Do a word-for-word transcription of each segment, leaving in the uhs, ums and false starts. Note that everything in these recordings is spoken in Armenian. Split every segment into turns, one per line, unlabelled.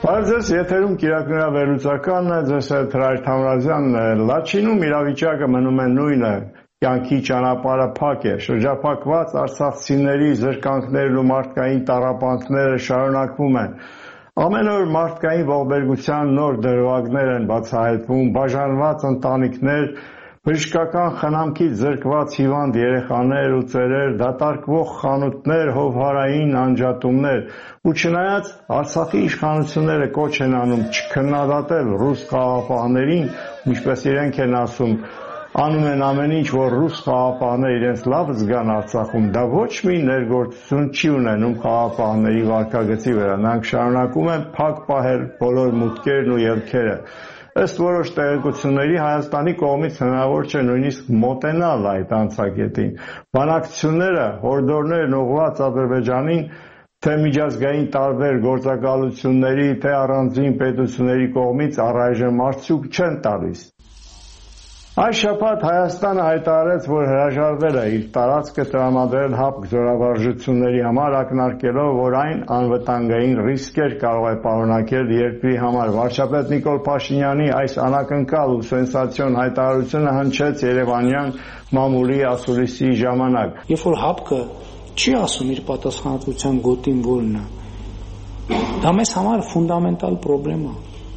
Բարձր եթերում կիրակնրա վերլուծականն է, ձեզ հետ Հրայր Թամրազյանն է։ Լաչինում իրավիճակը մնում է նույնը, կյանքի ճանապարհը փակ է, շրջափակված արցախցիների զրկանքներն ու մարդկային տառապանքները շարունակվում են։ Ամեն օր մարդկային ողբերգության նոր դրվագներ են բացահայտվում, բաժանված ընտանիքներ, բժշկական խնամքից զրկված հիվանդ երեխաներ ու ծերեր, դատարկվող խանութներ, հովհարային անջատումներ, ու չնայած Արցախի իշխանությունները կոչ են անում չքննադատել ռուս խաղաղապահներին, ինչպես իրենք են ասում, անում են ամեն ինչ, որ ռուս խաղաղապահները իրենց լավ զգան Արցախում, դա ոչ մի ներգործություն չի ունենում խաղաղապահների վարքագծի վրա, նրանք շարունակում են փակ պահել բոլոր մուտքերն ու ելքերը։ Ըստ որոշ տեղեկությունների Հայաստանի կողմից հնարավոր չէ նույնիսկ մոտենալ այդ անցակետին։ Բանակցությունները, հորդորներն ուղղված Ադրբեջանին թե միջազգային տարբեր գործակալությունների, թե առանձին պետությունների կողմից առայժմ արդյունք չեն տալիս։ Այս շաբաթ Հայաստանը հայտարարեց, որ հրաժարվել է իր տարածքը տրամադրել ՀԱՊԿ զորավարժությունների համար, ակնարկելով, որ այն անվտանգային ռիսկեր կարող է պարունակել երկրի համար։ Վարչապետ Նիկոլ Փաշինյանի այս անակնկալ ու սենսացիոն հայտարարությունը հնչեց երևանյան մամուլի ասուլիսի ժամանակ։
Երբ որ ՀԱՊԿ-ը չի ասում իր պատասխանատվության գոտին որն է, դա մեզ համար ֆունդամենտալ պրոբլեմ է։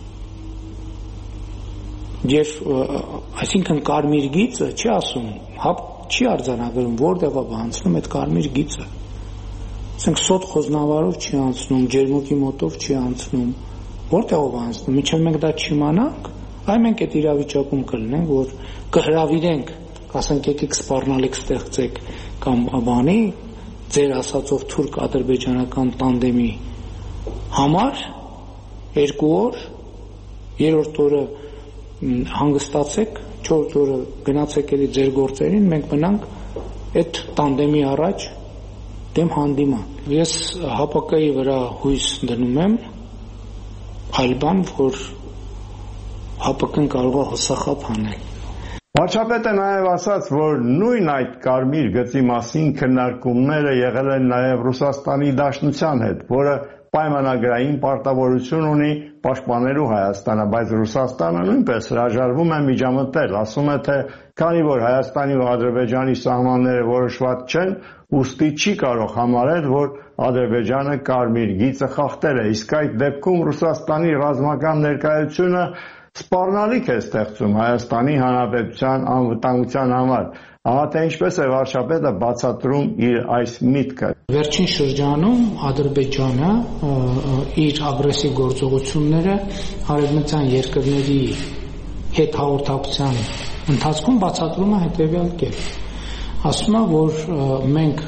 Եվ այսինքն կարմիր գիծը չի ասում, ՀԱՊԿ չի արձանագրում, որտեղ է անցնում այդ կարմիր գիծը։ Ասենք սոտ խոզնավարով չի անցնում, ջերմուկի մոտով չի անցնում, որտեղ է անցնում, մինչև մենք դա չիմանանք, այ մենք այդ իրավիճակում կլինենք, որ կհրավիրենք, ասենք եկեք սպառնալիք ստեղծեք կամ բանի, ձեր ասածով թուրք-ադրբեջանական տանդեմի համար երկու օր, երրորդ օրը հանգստացեք, չորրորդ օրը գնացեք էլի ձեր գործերին, մենք մնանք այդ տանդեմի առաջ դեմ հանդիման։ Ես ՀԱՊԿ-ի վրա հույս դնում եմ, այլ բան, որ ՀԱՊԿ-ն կարող է հուսախաբ անել։
Վարչապետը նաև ասաց, որ նույն այդ կարմիր գծի մասին քննարկումները եղել են նաև Ռուսաստանի Դաշնության հետ, որը պայմանագրային պարտավորություն ունի պաշտպանելու Հայաստանը, բայց Ռուսաստանը նույնպես հրաժարվում է միջամտել, ասում է, թե քանի որ Հայաստանի ու Ադրբեջանի սահմանները որոշված չեն, ուստի չի կարող համարել, որ Ադրբեջանը կարմիր գիծը խախտել է, իսկ այդ դեպքում Ռուսաստանի ռազմական ներկայությունը սպառնալիք է ստեղծում Հայաստանի Հանրապետության անվտանգության համար։ Ահա թե ինչպես է վարչապետը բացատրում իր այս միտքը։
Վերջին շրջանում Ադրբեջանը իր ագրեսիվ գործողությունները արևմտյան երկրների հետ հաղորդակցության ընթացքում բացատրում է հետևյալ կերպ։ Ասում է, որ մենք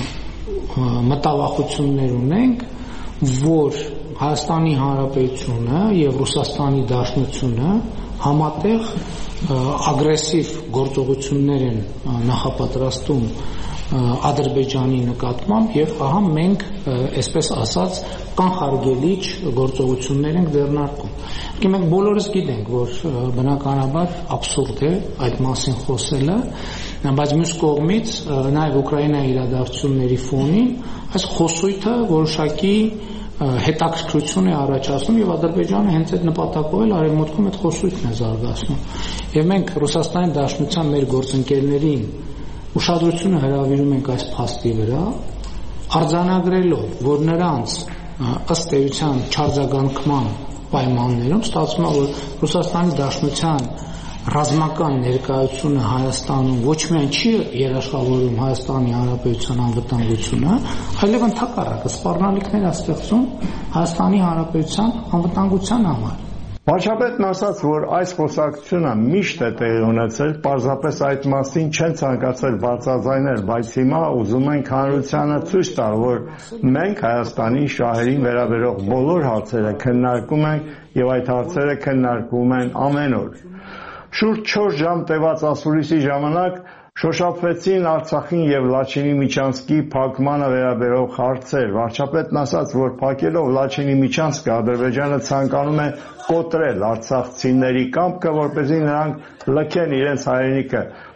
մտավախություններ ունենք, որ Հայաստանի Հանրապետությունը եւ Ռուսաստանի Դաշնությունը համատեղ ագրեսիվ գործողություններ են նախապատրաստում Ադրբեջանի նկատմամբ եւ ահա մենք, այսպես ասած, կանխարգելիչ գործողություններ ենք ձեռնարկում։ Իսկ մենք բոլորս գիտենք, որ բնականաբար աբսուրդ է այդ մասին խոսելը, բայց մյուս կողմից նաեւ Ուկրաինայի իրադարձությունների ֆոնին այս խոսույթը որոշակի հետաքրքրություն է առաջացնում եւ Ադրբեջանը հենց այդ նպատակով էլ արևմուտքում այդ խոսույթն է զարգացնում։ Եվ մենք Ռուսաստանի Դաշնության մեր գործընկերներին ուշադրությունը հրավիրում ենք այս փաստի վրա, արձանագրելով, որ նրանց ըստ էության չարձագանքման պայմաններում ստացվում է, որ Ռուսաստանի Դաշնության ռազմական ներկայությունը Հայաստանում ոչ միայն չի երաշխավորում Հայաստանի Հանրապետության անվտանգությունը, այլև ընդհակառակը սպառնալիքներ է ստեղծում Հայաստանի Հանրապետության անվտանգության համար։
Վարչապետն ասաց, որ այս խոսակցությունը միշտ է տեղի ունեցել, պարզապես այդ մասին չեն ցանկացել բարձրաձայնել, բայց հիմա ուզում ենք հանրությանը ցույց տալ, որ մենք Հայաստանի շահերին վերաբերող բոլոր հարցերը քննարկում ենք եւ այդ հարցերը քննարկվում են ամեն օր։ Շուրջ չորս ժամ տևած ասուլիսի ժամանակ շոշափվեցին Արցախին եւ Լաչինի միջանցքի փակմանը վերաբերող հարցեր։ Վարչապետն ասաց, որ փակելով Լաչինի միջանցքը Ադրբեջանը ցանկանում է կոտրել արցախցիների կամքը, որպեսզի նրանք լքեն իրենց հայրենիքը։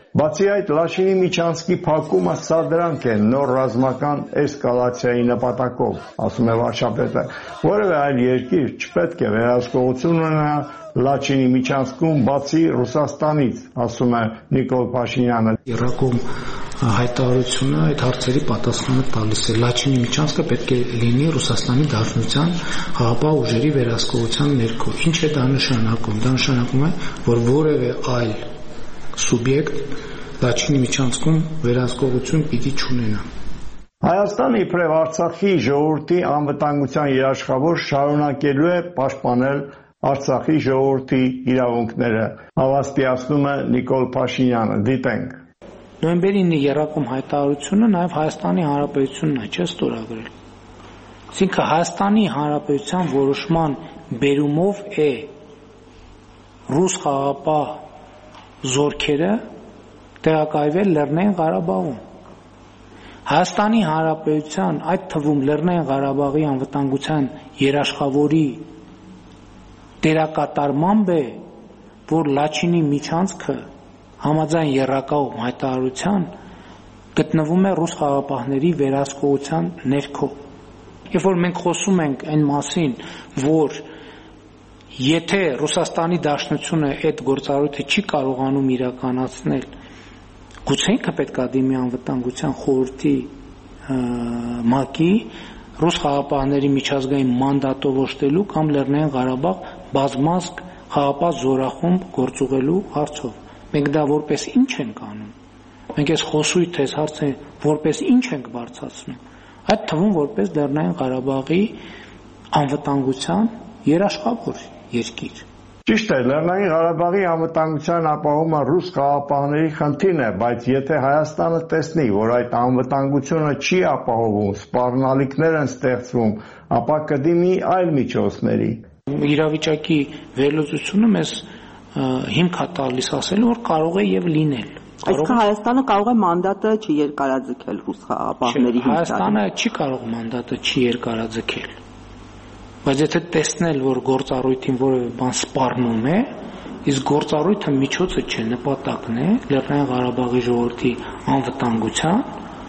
Բացի այդ, Լաչինի միջանցքի փակումը սադրանք է նոր ռազմական էսկալացիայի նպատակով, ասում է վարչապետը, որևէ այլ երկիր չպետք է վերահսկողություն ունենա Լաչինի միջանցքում բացի Ռուսաստանից, ասում է Նիկոլ Փաշինյանը։
Իրաքում հայտարարությունը այդ հարցերի պատասխանը տալիս է։ Լաչինի միջանցքը պետք է լինի Ռուսաստանի Դաշնության խաղաղապահ ուժերի վերահսկողության ներքո։ Ինչ է դա նշանակում։ Դա նշանակում է, որ որևէ այլ սուբյեկտ Լաչինի միջանցքում վերահսկողություն պիտի չունենա։
Հայաստանը իբրև Արցախի ժողովրդի անվտանգության երաշխավոր շարունակելու է պաշտպանել Արցախի ժողովրդի իրավունքները, հավաստիացնում է Նիկոլ Փաշինյանը։ Դիտենք։
Նոյեմբերի ինը եռակում հայտարարությունը նաև Հայաստանի Հանրապետությունն է, չէ՞ ստորագրել։ Այսինքն Հայաստանի Հանրապետության որոշման բերումով է ռուս խաղաղապահ զորքերը տեղակայվել Լեռնային Ղարաբաղում։ Հայաստանի Հանրապետության, այդ թվում Լեռնային Ղարաբաղի անվտանգության երաշխավորի դերակատարմամբ է, որ Լաչինի միջանցքը համաձայն եռակայմ հայտարարության գտնվում է ռուս խաղաղապահների վերահսկողության ներքո։ Երբ որ մենք խոսում ենք այն մասին, որ եթե Ռուսաստանի Դաշնությունը այդ գործառույթը չի կարողանում իրականացնել, գուցե ինքը պետք է դիմի անվտանգության խորհրդի ՄԱԿ-ի ռուս խաղաղապահների միջազգային մանդատով օժտելու կամ Լեռնային Ղարաբաղ բազմազգ խաղաղապահ զորախումբ գործուղելու հարցով։ Մենք դա որպես ինչ ենք անում։ Մենք այս խոսույթը, այս հարցը որպես ինչ ենք բարձրացնում։ Այդ թվում որպես Լեռնային Ղարաբաղի անվտանգության երաշխավոր երկիր։
Ճիշտ է, Լեռնային Ղարաբաղի անվտանգության ապահովումը ռուս խաղաղապահների խնդիրն է, բայց եթե Հայաստանը տեսնի, որ այդ անվտանգությունը չի ապահովում, սպառնալիքներ են ստեղծվում, ապա կդիմի այլ միջոցների։
Իրավիճակի վերլուծությունը մեզ հիմք է տալիս ասելու, որ կարող է եւ լինել։
Այսինքն Հայաստանը կարող է մանդատը չերկարաձգել ռուս խաղաղապահների հիմքերի։
Հայաստանը չի կարող մանդատը չերկարաձգել։ Բայց եթե տեսնել, որ գործառույթին որևէ բան սպառնում է, իսկ գործառույթը միջոցը չէ, նպատակն է Լեռնային Ղարաբաղի ժողովրդի անվտանգության,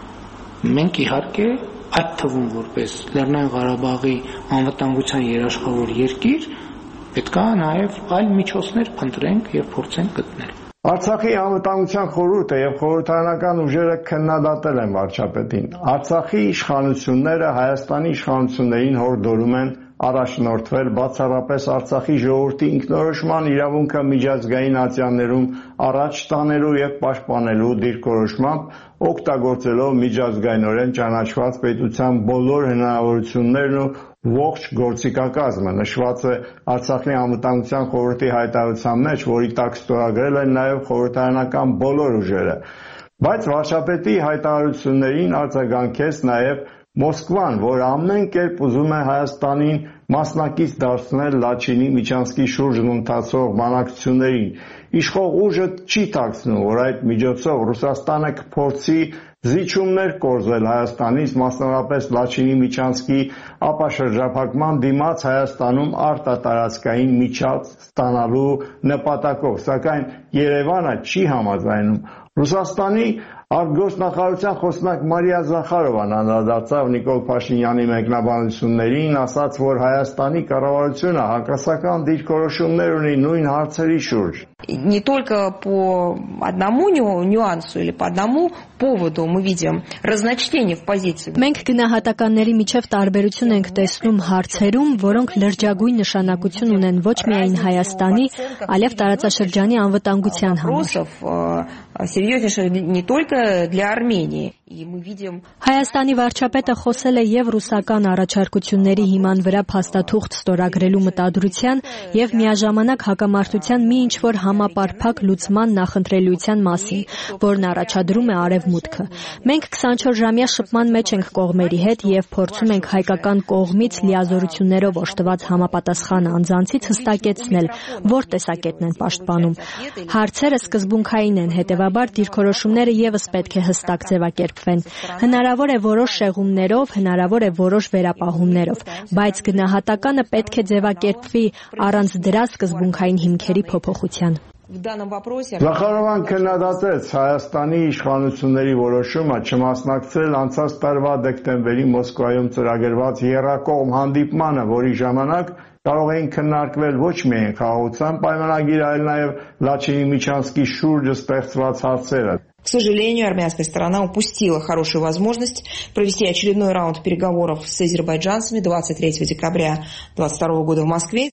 մենք իհարկե այդ թվում որպես Լեռնային Ղարաբաղի անվտանգության երաշխավոր երկիր պետք է նաև այլ միջոցներ փնտրենք եւ փորձենք գտնել։
Արցախի անվտանգության խորհուրդը եւ խորհրդարանական ուժերը քննադատել են վարչապետին։ Արցախի իշխանությունները Հայաստանի իշխանություններին հորդորում են առաջնորդվել բացառապես Արցախի ժողովրդի ինքնորոշման իրավունքը միջազգային ատյաններում առաջ տանելու եւ պաշտպանելու դիրքորոշմամբ, օգտագործելով միջազգայինորեն ճանաչված պետության բոլոր հնարավորություններն ու ողջ գործիքակազմը, նշված է Արցախի անվտանգության խորհրդի հայտարարության մեջ, որի տակ ստորագրել են նաեւ խորհրդարանական բոլոր ուժերը։ Բայց վարչապետի հայտարարություններին արձագանքեց նաեւ Մոսկվան, որ ամեն կերպ ուզում է Հայաստանին մասնակից դարձնել Լաչինի միջանցքի շուրջն ընթացող բանակցություններին, իշխող ուժը չի թաքցնում, որ այդ միջոցով Ռուսաստանը կփորձի զիջումներ կորզել Հայաստանից, մասնավորապես Լաչինի միջանցքի ապաշրջափակման դիմաց Հայաստանում արտատարածքային միջաց ստանալու նպատակով, սակայն Երևանը չի համաձայնում։ Ռուսաստանի արտգործնախարարության խոսնակ Մարիա Զախարովան անդրադարձավ Նիկոլ Փաշինյանի մեկնաբանություններին, ասաց, որ Հայաստանի կառավարությունը հակասական դիրքորոշումներ ունի նույն հարցերի շուրջ։
Не только по одному нюансу или по одному поводу мы видим разночтение в позиции.
Մենք գնահատականների միջև տարբերություն ենք տեսնում հարցերում, որոնք լրջագույն նշանակություն ունեն ոչ միայն Հայաստանի, այլև տարածաշրջանի անվտանգության համար։
Серьезнейшее не только для Армении.
Հայաստանի վարչապետը խոսել է եւ ռուսական առաջարկությունների հիման վրա փաստաթուղթ ստորագրելու մտադրության եւ միաժամանակ հակամարտության մի ինչ-որ համապարփակ լուծման նախընտրելիության մասին, որն առաջադրում է Արևմուտքը։ Մենք քսանչորս-ժամյա շփման մեջ ենք կողմերի հետ եւ փորձում ենք հայկական կողմից լիազորություններով օժտված համապատասխան անձանցից հստակեցնել, որ տեսակետն են պաշտպանում։ Հարցերը սկզբունքային են, հետեւաբար դիրքորոշումները եւս պետք է հստակ ձևակերպվեն։ Հնարավոր է որոշ շեղումներով, հնարավոր է որոշ վերապահումներով, բայց գնահատականը պետք է ձևակերպվի առանց դրա սկզբունքային հիմքերի փոփոխության։
в данном вопросе.
Զախարովան քննադատեց Հայաստանի իշխանությունների որոշումը չմասնակցել անցած տարվա դեկտեմբերի Մոսկվայում ծրագրված եռակողմ հանդիպմանը, որի ժամանակ կարող էին քննարկվել ոչ միայն խաղաղության պայմանագիրը, այլ նաև Լաչինի Միչանսկի շուրջը ստեղծված հարցերը։
К сожалению, армянская сторона упустила хорошую возможность провести очередной раунд переговоров с азербайджанцами двадцать третьего декабря две тысячи двадцать второго года в Москве.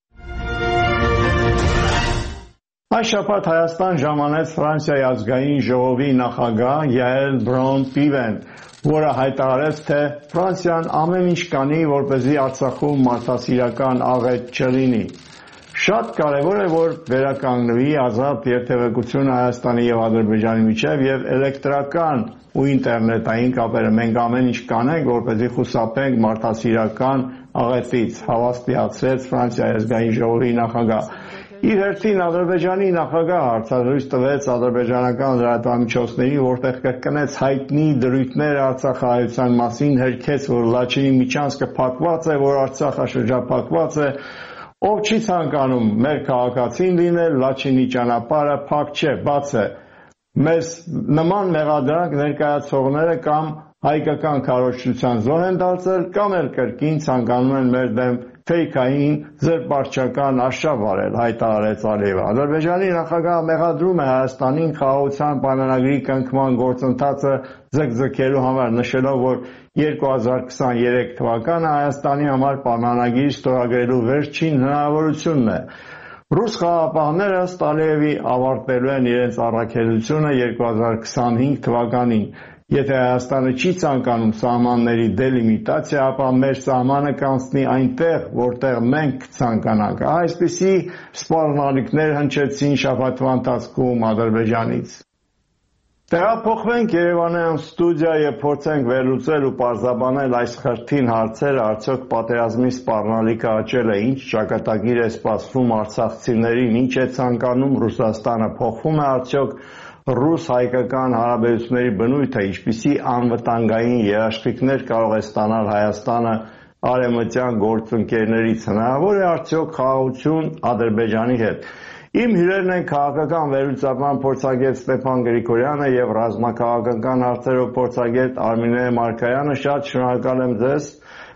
Այս շաբաթ Հայաստան ժամանեց Ֆրանսիայի ազգային ժողովի նախագահ Յայել Բրոն-Պիվեն, որը հայտարարեց, թե Ֆրանսիան ամեն ինչ կանի, որպեսզի Արցախում մարդասիրական աղետ չլինի։ Շատ կարևոր է, որ վերականգնվի ազատ երթևեկությունը Հայաստանի եւ Ադրբեջանի միջև եւ էլեկտրական ու ինտերնետային կապերը։ Մենք ամեն ինչ կանենք, որպեսզի խուսափենք մարդասիրական աղետից, հավաստիացրեց Ֆրանսիայի ազգային ժողովի նախագահ։ Իր հերթին Ադրբեջանի նախագահ հարցազրույց տվեց ադրբեջանական լրատվամիջոցներին, որտեղ կրկնեց հայտնի դրույթներ Արցախահայության մասին, հերքեց, որ Լաչինի Միչանսկը փակված է, որ Արցախը շրջափակված է, ով չի ցանկանում մեր քաղաքացին լինել, Լաչինի ճանապարհը փակ չէ, բաց է։ Մեզ նման մեղադրանք ներկայացողները կամ հայկական քարոզչության զոհ են դարձել, կամ էլ կրկին ցանկանում են մեր դեմ ֆեյքային զրպարտչական արշավ վարել, հայտարարեց Ալիևը։ Ադրբեջանի նախագահը մեղադրում է Հայաստանին խաղաղության պայմանագրի կնքման գործընթացը ձգձգելու համար, նշելով, որ երկու հազար քսաներեք թվականը Հայաստանի համար պայմանագիր ստորագրելու վերջին հնարավորությունն է։ Ռուս խաղաղապահները ըստ Ալիևի ավարտելու են իրենց առաքելությունը երկու հազար քսանհինգ թվականին։ Եթե Հայաստանը չի ցանկանում սահմանների դելիմիտացիա, ապա մեր սահմանը կանցնի այնտեղ, որտեղ մենք ցանկանանք։ Այսպիսի սպառնալիքներ հնչեցին շաբաթվա ընթացքում Ադրբեջանից։ Տեղափոխվենք Երևանյան ստուդիա եւ փորձենք վերլուծել ու պարզաբանել այս խրթին հարցերը, արդյոք պատերազմի սպառնալիքը աճել է, ինչ ճակատագիր է սպասվում արցախցիներին, ինչ է ցանկանում Ռուսաստանը, փոխվում է արդյոք ռուս-հայկական հարաբերությունների բնույթը, ինչպիսի անվտանգային երաշխիքներ կարող է ստանալ Հայաստանը արևմտյան գործընկերներից, հնարավոր է արդյոք խաղաղություն Ադրբեջանի հետ։ Իմ հյուրերն են քաղաքական վերլուծաբան փորձագետ Ստեփան Գրիգորյանը եւ ռազմաքաղաքական հարցերով փորձագետ Արմինե Մարկարյանը։ Շատ շնորհակալ եմ ձեզ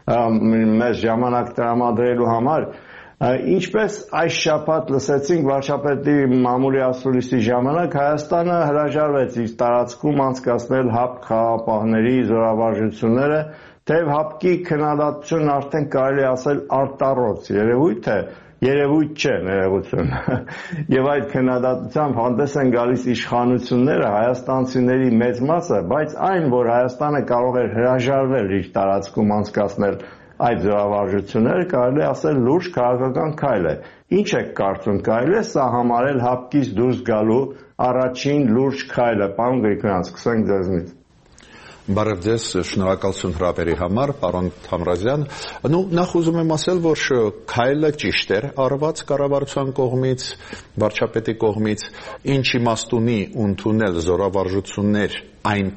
մեզ ժամանակ տրամադրելու համար։ Ինչպես այս շաբաթ լսեցինք վարչապետի մամուլի ասուլիսի ժամանակ, Հայաստանը հրաժարվեց իր տարածքում անցկացնել ՀԱՊԿ խաղաղապահների զորավարժությունները, թեև ՀԱՊԿ-ի քննադատությունն արդեն կարելի ասել արտառոց երևույթ է, երևույթ չէ ներողություն։ Եվ այդ քննադատությամբ հանդես են գալիս իշխանությունները, հայաստանցիների մեծ մասը, բայց այն, որ Հայաստանը կարող էր հրաժարվել իր տարածքում անցկացնել այդ զորավարժությունները, կարելի ասել լուրջ քաղաքական քայլ է։ Ինչ եք կարծում, կարելի է սա համարել ՀԱՊԿ-ից դուրս գալու առաջին լուրջ քայլը։ Պարոն Գրիգորյան, սկսենք ձեզնից։
Բարև ձեզ, շնորհակալություն հրավերի համար, պարոն Թամրազյան։ Նու նախ ուզում եմ ասել, որ քայլը ճիշտ էր արված կառավարության կողմից, վարչապետի կողմից, ինչ իմաստ ունի ընդունել զորավարժություններ այն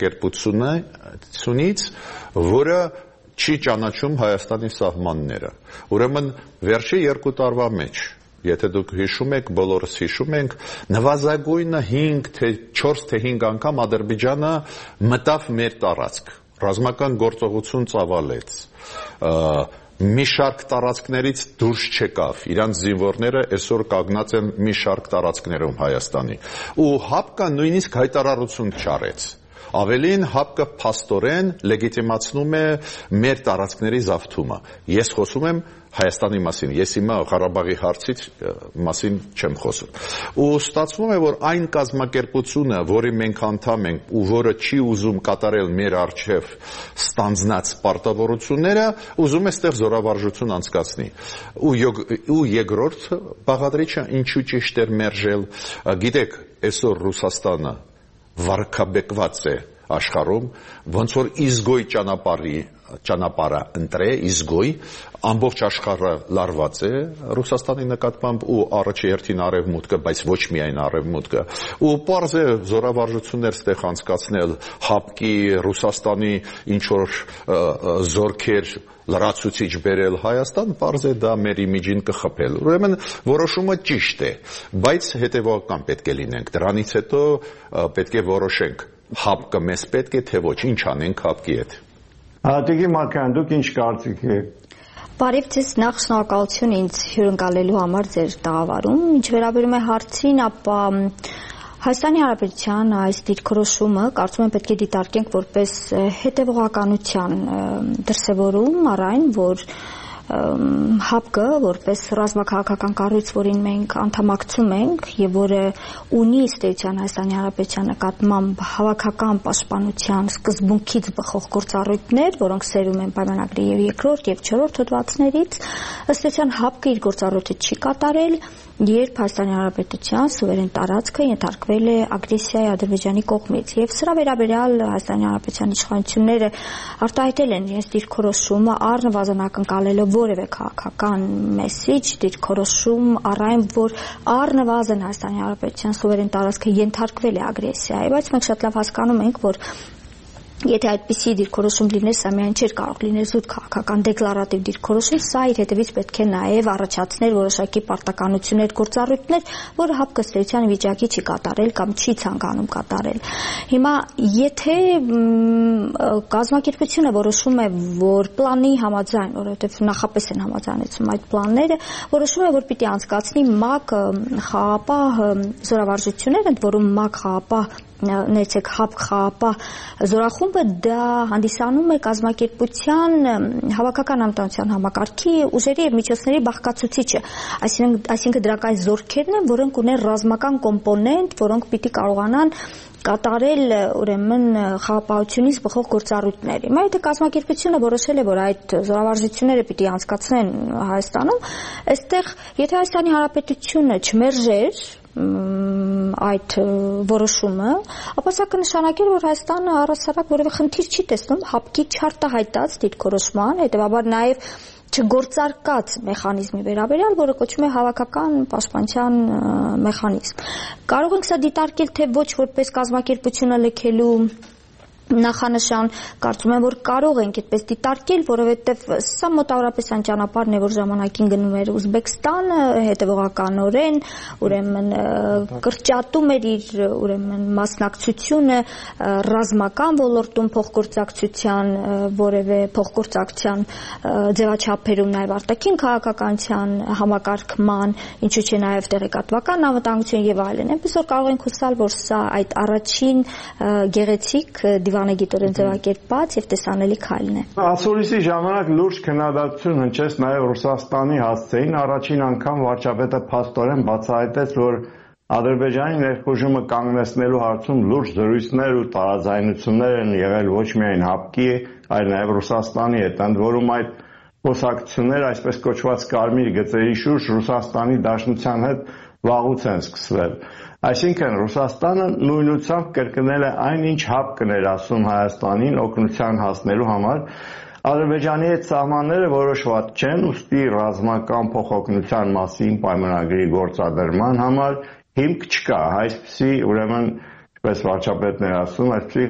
կազմակերպությունից, որը չի ճանաչում Հայաստանի սահմանները։ Ուրեմն վերջի երկու տարվա մեջ, եթե դուք հիշում եք, բոլորս հիշում ենք, նվազագույնը հինգ թե չորս թե հինգ անգամ Ադրբեջանը մտավ մեր տարածք, ռազմական գործողություն ծավալեց, մի շարք տարածքներից դուրս չեկավ, իրանց զինվորները այսօր կանգնած են մի շարք տարածքներում Հայաստանի, ու ՀԱՊԿ-ը նույնիսկ հայտարարություն չարեց։ Ավելին ՀԱՊԿ-ը փաստորեն լեգիտիմացնում է մեր տարածքների զավթումը։ Ես խոսում եմ Հայաստանի մասին, ես հիմա Ղարաբաղի հարցից մասին չեմ խոսում։ Ու ստացվում է, որ այն կազմակերպությունը, որի մենք անդամ ենք ու որը չի ուզում կատարել մեր առջև ստանձնած պարտավորությունները, ուզում է ստեղ զորավարժություն անցկացնի։ Ու երկրորդ բաղադրիչը ինչու ճիշտ էր մերժել, գիտեք, այսօր Ռուսաստանը վարքաբեկված է աշխարհում, ոնց որ իզգոյ ճանապարհի ճանապարհը ընտրե, իզգոյ, ամբողջ աշխարհը լարված է Ռուսաստանի նկատմամբ ու առաջի հերթին արևմուտքը, բայց ոչ միայն արևմուտքը, ու պարզ է զորավարժություններ ստեղ անցկացնել հապկի Ռուսաստանի ինչ որ զորքեր լրացուցիչ բերել Հայաստան, պարզ է դա մեր իմիջին կխփել։ Ուրեմն որոշումը ճիշտ է, բայց հետևողական պետք է լինենք։ Դրանից հետո պետք է որոշենք հապկը մեզ պետք է թե ոչ, ինչ անենք հապկի հետ։
Ատիկի Մարկյան, դուք ինչ կարծիք եք։
Բարև ձեզ, նախ շնորհակալություն ինձ հյուրընկալելու համար ձեր տաղավարում։ Ինչ վերաբերում է հարցին, ապա Հայաստանի Հանրապետության այս դիրքորոշումը կարծում եմ պետք է դիտարկենք որպես հետևողականության դրսևորում առ այն, որ հապկը որպես ռազմաքաղաքական կառույց, որին մենք անդամակցում ենք եւ որը ունի ըստ էության Հայաստանի Հանրապետության նկատմամբ հավաքական պաշտպանության սկզբունքից բխող գործառույթներ, որոնք սերում են պայմանագրի եւ երկրորդ եւ չորրորդ հոդվածներից, ըստ էության հապկը իր գործառույթը չի կատարել, երբ Հայաստանի Հանրապետության սուվերեն տարածքը ենթարկվել է ագրեսիայի Ադրբեջանի կողմից եւ սրա վերաբերյալ Հայաստանի Հանրապետության իշխանությունները արտահայտել են իրենց դիրքորոշումը առնվազն ակնկալելով որևէ քաղաքական մեսիջ, դիրքորոշում առ այն, որ առնվազն Հայաստանի Հանրապետության սուվերեն տարածքը ենթարկվել է ագրեսիայի, բայց մենք շատ լավ հասկանում ենք, որ եթե այդպիսի դիրքորոշում լիներ, սա միայն չէր կարող լինել զուտ քաղաքական դեկլարատիվ դիրքորոշում, սա իր հետևից պետք է նաև առաջացներ որոշակի պարտականություններ, գործառույթներ, որը հապկը ըստ էության վիճակի չի կատարել կամ չի ցանկանում կատարել։ Հիմա եթե կազմակերպությունը որոշում է, որ պլանի համաձայն, որովհետև նախապես են համաձայնեցում այդ պլանները, որոշում է, որ պիտի անցկացնի ՄԱԿ խաղապահ զորավարժություններ, ընդ որում ՄԱԿ խաղապահ ներեցեք հապկ խաղապահ զորախումբը դա հանդիսանում է կազմակերպության հավաքական ամտանության համակարգի ուժերի եւ միջոցների բաղկացուցիչը, այսինքն այսինքն դրանք այն զորքերն են, որոնք ունեն ռազմական կոմպոնենտ, որոնք պիտի կարողանան կատարել ուրեմն խաղապահությունից բխող գործառույթներ։ Հիմա եթե կազմակերպությունը որոշել է, որ այդ զորավարժությունները պիտի անցկացնեն Հայաստանում, այստեղ եթե Հայաստանի Հանրապետությունը չմերժեր այդ որոշումը, ապա սա կնշանակեր, որ Հայաստանը առհասարակ որևէ խնդիր չի տեսնում հապկի չարտահայտած դիրքորոշման, հետևաբար նաև չգործարկած մեխանիզմի վերաբերյալ, որը կոչվում է հավաքական պաշտպանության մեխանիզմ։ Կարող ենք սա դիտարկել թե ոչ որպես կազմակերպությունը լքելու նախանշան, կարծում եմ, որ կարող ենք այդպես դիտարկել, որովհետև սա մոտավորապես այն ճանապարհն է, որ ժամանակին գնում էր Ուզբեկստանը, հետևողականորեն, ուրեմն կրճատում էր իր ուրեմն մասնակցությունը ռազմական ոլորտում փոխգործակցության, որևէ փոխգործակցության ձևաչափերում, նաև արտաքին քաղաքականության համակարգման, ինչու՞ չէ նաև տեղեկատվական անվտանգություն եւ այլն։ Այնպես որ կարող ենք հուսալ, որ սա այդ առաջին գեղեցիկ անեգիտորեն ձևակերպած եւ տեսանելի քայլն է։
Ասորիսի ժամանակ լուրջ քննադատություն հնչեց նաեւ Ռուսաստանի հասցեին, առաջին անգամ վարչապետը փաստորեն բացահայտեց, որ Ադրբեջանի ներխուժումը կանգնեցնելու հարցում լուրջ զրույցներ ու տարաձայնություններ են եղել ոչ միայն հապկի, այլ նաեւ Ռուսաստանի հետ, ընդ որում այդ խոսակցությունները այսպես կոչված կարմիր գծերի շուրջ Ռուսաստանի Դաշնության հետ վաղուց են սկսվել։ Այսինքն Ռուսաստանը նույնությամբ կրկնել է այն, ինչ հապկն էր ասում Հայաստանին օգնության հասնելու համար, Ադրբեջանի հետ սահմանները որոշված չեն, ուստի ռազմական փոխօգնության մասին պայմանագրի գործադրման համար հիմք չկա, այսպիսի ուրեմն, ինչպես վարչապետն էր ասում, այսպիսի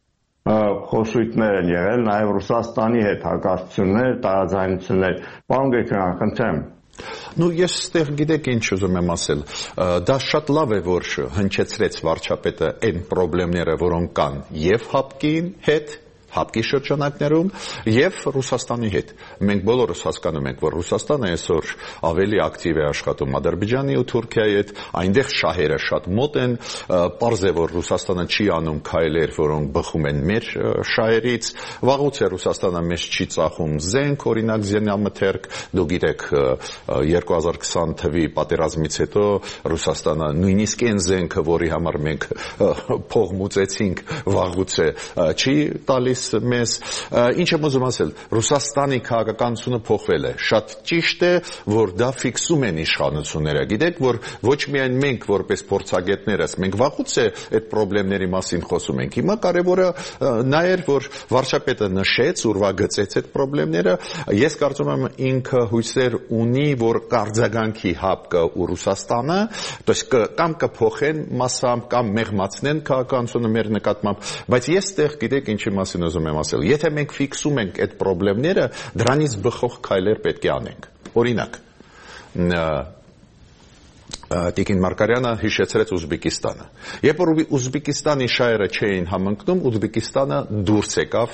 խոսույթներ են եղել, նաև Ռուսաստանի հետ հակասություններ, տարաձայնություններ։ Պարոն Գրիգորյան, խնդրեմ։
Ну, ես ստեղ գիտեք ինչ ուզում եմ ասել, դա շատ լավ է, որ հնչեցրեց վարչապետը այն խնդիրները, որոնք կան եւ հապկի հետ, հապկի շրջանակներում եւ Ռուսաստանի հետ։ Մենք բոլորս հասկանում ենք, որ Ռուսաստանը այսօր ավելի ակտիվ է աշխատում Ադրբեջանի ու Թուրքիայի հետ, այնտեղ շահերը շատ մոտ են, պարզ է, որ Ռուսաստանը չի անում քայլեր, որոնք բխում են մեր շահերից, վաղուց է Ռուսաստանը մեզ չի ծախում զենք, օրինակ զենամթերք, դու գիտեք երկու հազար քսան թվականի պատերազմից հետո Ռուսաստանը նույնիսկ այն զենքը, որի համար մենք փող մուծեցինք, վաղուց է չի տալիս տալիս մեզ, ինչ եմ ուզում ասել, Ռուսաստանի քաղաքականությունը փոխվել է, շատ ճիշտ է, որ դա ֆիքսում են իշխանությունները, գիտեք, որ ոչ միայն մենք որպես փորձագետներս, մենք վաղուց է այդ խնդիրների մասին խոսում ենք, հիմա կարևորը նա էր, որ վարչապետը նշեց, ուրվագծեց այդ խնդիրները, ես կարծում եմ ինքը հույսեր ունի, որ կարձագանքի ՀԱՊԿ-ը ու Ռուսաստանը, то есть կամ կփոխեն մասամբ, կամ մեղմացնեն քաղաքականությունը մեր նկատմամբ, բայց ես տեղ գիտեք ինչի մասին ուզում եմ ասել, եթե մենք ֆիքսում ենք այդ խնդիրները, դրանից բխող քայլեր պետք է անենք, օրինակ, Տիկին Մարկարյանը հիշեցրեց Ուզբեկիստանը։ Երբ որ Ուզբեկիստանի շահերը չէին համընկնում, Ուզբեկիստանը դուրս եկավ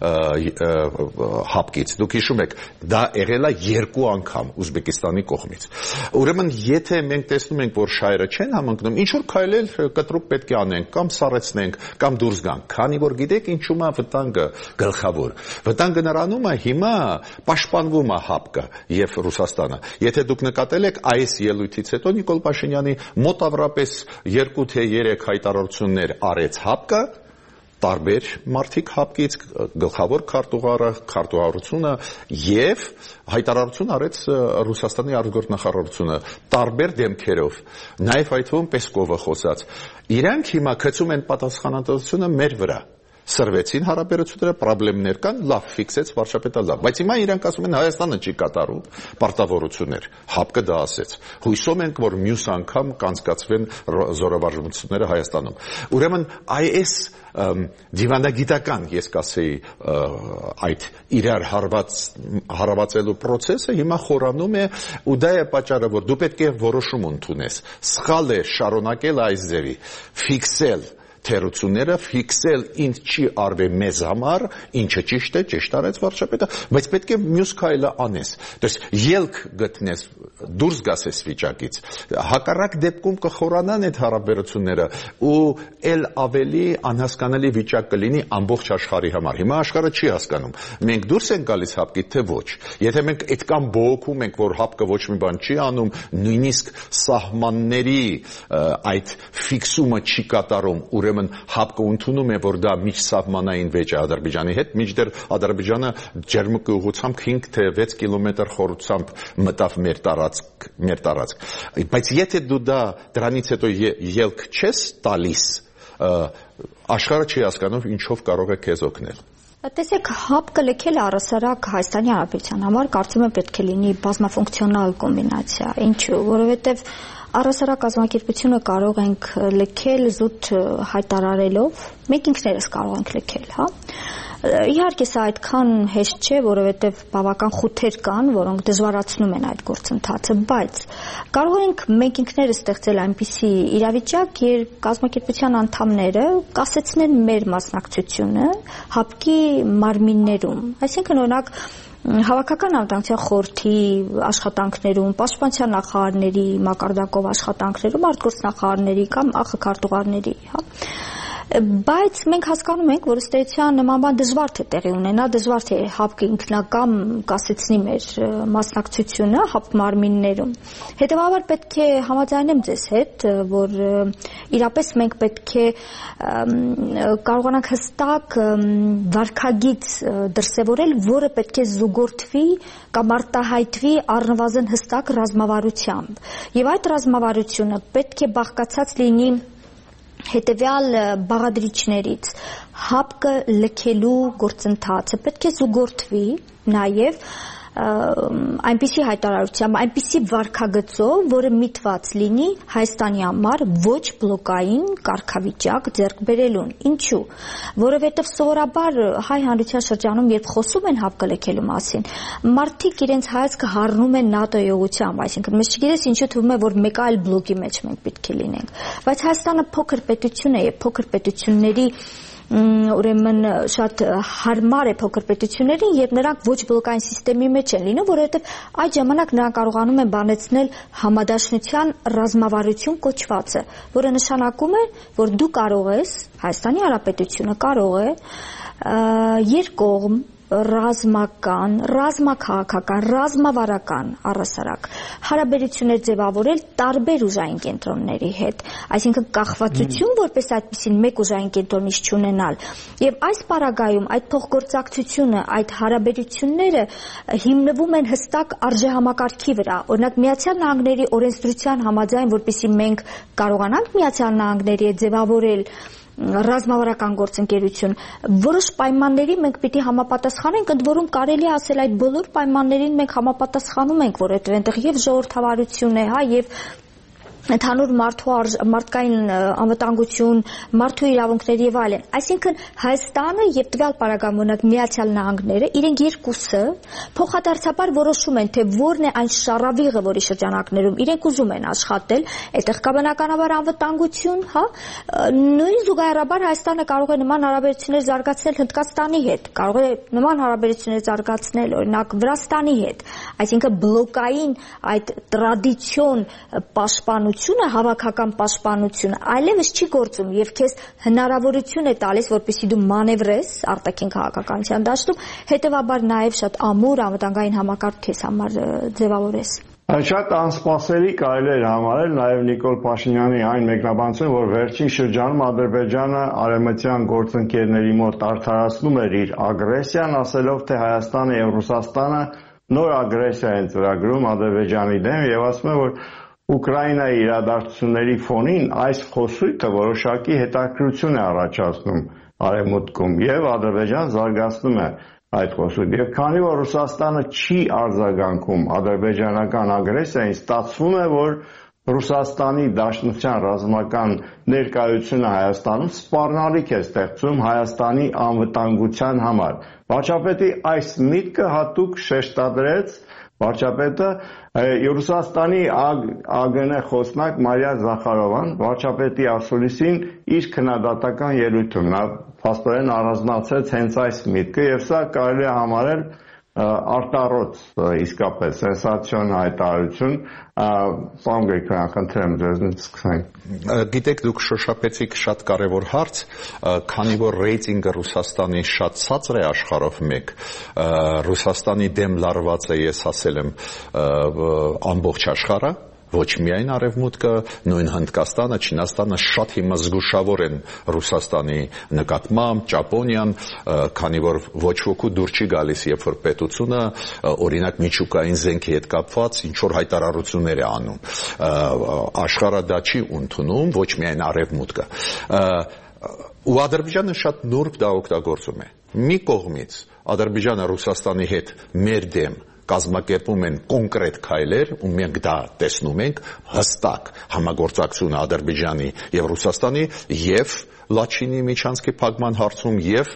ՀԱՊԿ-ից։ Դուք հիշում եք, դա եղել է երկու անգամ Ուզբեկիստանի կողմից։ Ուրեմն, եթե մենք տեսնում ենք, որ շահերը չեն համընկնում, ինչ որ քայլեր կտրուկ պետք է անենք, կամ սառեցնենք, կամ դուրս գանք, քանի որ գիտեք ինչու՞ է վտանգը գլխավոր։ Վտանգը նրանում է հիմա պաշտպանվում է ՀԱՊԿ-ը եւ Ռուսաստանը։ Եթե դուք նկատել եք այս ելույթից հետո Նիկոլ Փաշինյանի մոտավորապես երկու թե երեք հայտարարություններ արեց ՀԱՊԿ-ը, տարբեր մարդիկ ՀԱՊԿ-ից, գլխավոր քարտուղարը, քարտուղարությունը եւ հայտարարություն արեց Ռուսաստանի արտգործնախարարությունը տարբեր դեմքերով, նաեւ այդ թվում Պեսկովը խոսած։ Իրանք հիմա գցում են պատասխանատվությունը մեր վրա։ Սրվեցին հարաբերությունները, խնդիրներ կան, լավ ֆիքսեց վարչապետը լավ, բայց հիմա իրանք ասում են Հայաստանը չի կատարում պարտավորություններ, ՀԱՊԿ-ը դա ասեց, հույսով ենք, որ մյուս անգամ կանցկացվեն զորավարժությունները Հայաստանում, ուրեմն այս դիվանագիտական, ես կասեի, այդ իրար հարվածելու process-ը հիմա խորանում է ու դա է պատճառը, որ դու պետք է որոշում ընդունես, սխալ է շարունակել այս ձևի, ֆիքսել թերությունները, ֆիքսել ինչ չի արվել մեզ համար, ինչը ճիշտ է, ճիշտ արեց վարչապետը, բայց պետք է մյուս քայլը անես։ То есть ելք գտնես, դուրս գաս այս վիճակից։ Հակառակ դեպքում կխորանան այդ հարաբերությունները ու ել ավելի անհասկանալի վիճակ կլինի ամբողջ աշխարհի համար։ Հիմա աշխարհը չի հասկանում։ Մենք դուրս ենք գալիս ՀԱՊԿ-ից թե ոչ։ Եթե մենք այդքան բողոքում ենք, որ ՀԱՊԿ-ը ոչ մի բան չի անում, նույնիսկ սահմանների այդ ֆիքսումը չի կատարում, ուրեմն ՀԱՊԿ-ը ընդունում է, որ դա միջսահմանային վեճ է Ադրբեջանի հետ, մինչդեռ Ադրբեջանը ջերմուկի ուղղությամբ հինգ թե վեց կիլոմետր խորությամբ մտավ մեր տարածք, մեր տարածք։ Բայց եթե դու դա դրանից հետո ելք չես տալիս, աշխարհը չի հասկանում ինչով կարող է քեզ օգնել։
Տեսեք, ՀԱՊԿ-ը լքել առասարակ Հայաստանի Հանրապետության համար կարծում եմ պետք է լինի բազմաֆունկցիոնալ կոմբինացիա։ Ինչու՞, որովհետև առասարակ կազմակերպությունը կարող ենք լքել զուտ հայտարարելով, մենք ինքներս կարող ենք լքել, հա։ Իհարկե սա այդքան հեշտ չէ, որովհետև բավական խութեր կան, որոնք դժվարացնում են այդ գործընթացը, բայց կարող ենք մենք ինքներս ստեղծել այնպիսի իրավիճակ, երբ կազմակերպության անդամները կասեցնեն մեր մասնակցությունը ՀԱՊԿ-ի մարմիններում, այսինքն օրինակ Հավաքական անվտանգության խորհրդի աշխատանքներում, պաշտպանության նախարարների մակարդակով աշխատանքներում, արտգործնախարարների կամ ԱԽ քարտուղարների, հա։ Բայց մենք հասկանում ենք, որ ըստ էության նման բան դժվար թե տեղի ունենա, դժվար թե ՀԱՊԿ-ը ինքնակամ կասեցնի մեր մասնակցությունը ՀԱՊԿ մարմիններում։ Հետևաբար պետք է համաձայնեմ ձեզ հետ, որ իրապես մենք պետք է կարողանանք հստակ վարքագիծ դրսևորել, որը պետք է զուգորդվի կամ արտահայտվի առնվազն հստակ ռազմավարությամբ։ Եվ այդ ռազմավարությունը պետք է բաղկացած լինի հետևյալ բաղադրիչներից ՀԱՊԿ-ը լքելու գործընթացը պետք է զուգորդվի նաև այնպիսի հայտարարությամբ, այնպիսի վարքագծով, որը միտված լինի Հայաստանի համար ոչ բլոկային կարգավիճակ ձեռք բերելուն։ Ինչու՞, որովհետև սովորաբար հայ հանրության շրջանում, երբ խոսում են ՀԱՊԿ-ը լքելու մասին, մարդիկ իրենց հայացքը հառնում են ՆԱՏՕ-ի ուղղությամբ, այսինքն մեզ չգիտես ինչու թվում է, որ մեկ այլ բլոկի մեջ մենք պետք է լինենք։ Բայց Հայաստանը փոքր պետություն է եւ փոքր պետությունների ուրեմն շատ հարմար է փոքր պետություններին, երբ նրանք ոչ բլոկային համակարգի մեջ են լինում, որովհետև այդ ժամանակ նրանք կարողանում են բանեցնել համադաշնության ռազմավարություն կոչվածը, որը նշանակում է, որ դու կարող ես, Հայաստանի Հանրապետությունը կարող է երկկողմ ռազմական, ռազմաքաղաքական, ռազմավարական առհասարակ հարաբերություններ ձևավորել տարբեր ուժային կենտրոնների հետ, այսինքն կախվածություն որպես այդպիսին մեկ ուժային կենտրոնից չունենալ, եւ այս պարագայում այդ փոխգործակցությունը, այդ հարաբերությունները հիմնվում են հստակ արժեհամակարգի վրա, օրինակ Միացյալ Նահանգների օրենսդրության համաձայն, որպեսզի մենք կարողանանք Միացյալ Նահանգների հետ ձևավորել ռազմավարական գործընկերություն, որոշ պայմանների մենք պիտի համապատասխանենք, ընդ որում կարելի է ասել այդ բոլոր պայմաններին մենք համապատասխանում ենք, որովհետև այնտեղ եւ ժողովրդավարություն է, հա, եւ ընդհանուր մարդու մարդկային անվտանգություն, մարդու իրավունքներ եւ այլն։ Այսինքն Հայաստանը եւ տվյալ պարագայում Միացյալ Նահանգները իրենք երկուսը փոխադարձաբար որոշում են, թե որն է այն շառավիղը, որի շրջանակներում իրենք ուզում են աշխատել, այդտեղ կա բնականաբար անվտանգություն, հա, նույն զուգահեռաբար Հայաստանը կարող է նման հարաբերություններ զարգացնել Հնդկաստանի հետ, կարող է նման հարաբերություններ զարգացնել օրինակ Վրաստանի հետ, այսինքն բլոկային այդ տրադիցիոն պաշտպանություն հավաքական պաշտպանությունը այլևս չի գործում եւ քեզ հնարավորություն է տալիս, որպեսզի դու մանևրես արտաքին քաղաքականության դաշտում, հետեւաբար նաեւ շատ ամուր անվտանգային համակարգ քեզ համար ձևավորես։
Շատ անսպասելի կարելի է համարել նաեւ Նիկոլ Փաշինյանի այն մեկնաբանությունը, որ վերջին շրջանում Ադրբեջանը արևմտյան գործընկերների մոտ արդարացնում էր իր ագրեսիան, ասելով, թե Հայաստանը եւ Ռուսաստանը նոր ագրեսիա են ծրագրում Ադրբեջանի դեմ եւ ասում է, որ Ուկրաինայի իրադարձությունների ֆոնին այս խոսույթը որոշակի հետաքրքրություն է առաջացնում արևմուտքում եւ Ադրբեջանը զարգացնում է այդ խոսույթը։ Եվ քանի որ Ռուսաստանը չի արձագանքում ադրբեջանական ագրեսիային, ստացվում է, որ Ռուսաստանի Դաշնության ռազմական ներկայությունը Հայաստանում սպառնալիք է ստեղծում Հայաստանի անվտանգության համար։ Վարչապետի այս միտքը հատուկ շեշտադրեց վարչապետը Ռուսաստանի ԱԳՆ խոսնակ Մարիա Զախարովան վարչապետի ասուլիսին իր քննադատական ելույթում նա փաստորեն առանձնացրեց հենց այս միտքը եւ սա կարելի է համարել արտառոց իսկապես սենսացիոն հայտարարություն պարոն Գրիգորյան, խնդրեմ ձեզնից սկսենք։
Գիտեք, դուք շոշափեցիք շատ կարևոր հարց, քանի որ ռեյտինգը Ռուսաստանի շատ ցածր է աշխարհով մեկ, Ռուսաստանի դեմ լարված է, ես ասել եմ, ամբողջ աշխարհը, ոչ միայն Արևմուտքը, նույն Հնդկաստանը, Չինաստանը շատ հիմա զգուշավոր են Ռուսաստանի նկատմամբ, Ճապոնիան, քանի որ ոչ ոքի դուր չի գալիս, երբ որ պետությունը օրինակ միջուկային զենքի հետ կապված ինչ որ հայտարարություններ է անում։ Աշխարհը դա չի ընդունում, ոչ միայն Արևմուտքը։ Ու Ադրբեջանը շատ նուրբ դա օգտագործում է։ Մի կողմից Ադրբեջանը Ռուսաստանի հետ մեր դեմ կազմակերպում են կոնկրետ քայլեր ու մենք դա տեսնում ենք հստակ համագործակցությունը Ադրբեջանի եւ Ռուսաստանի եւ Լաչինի միջանցքի փակման հարցում եւ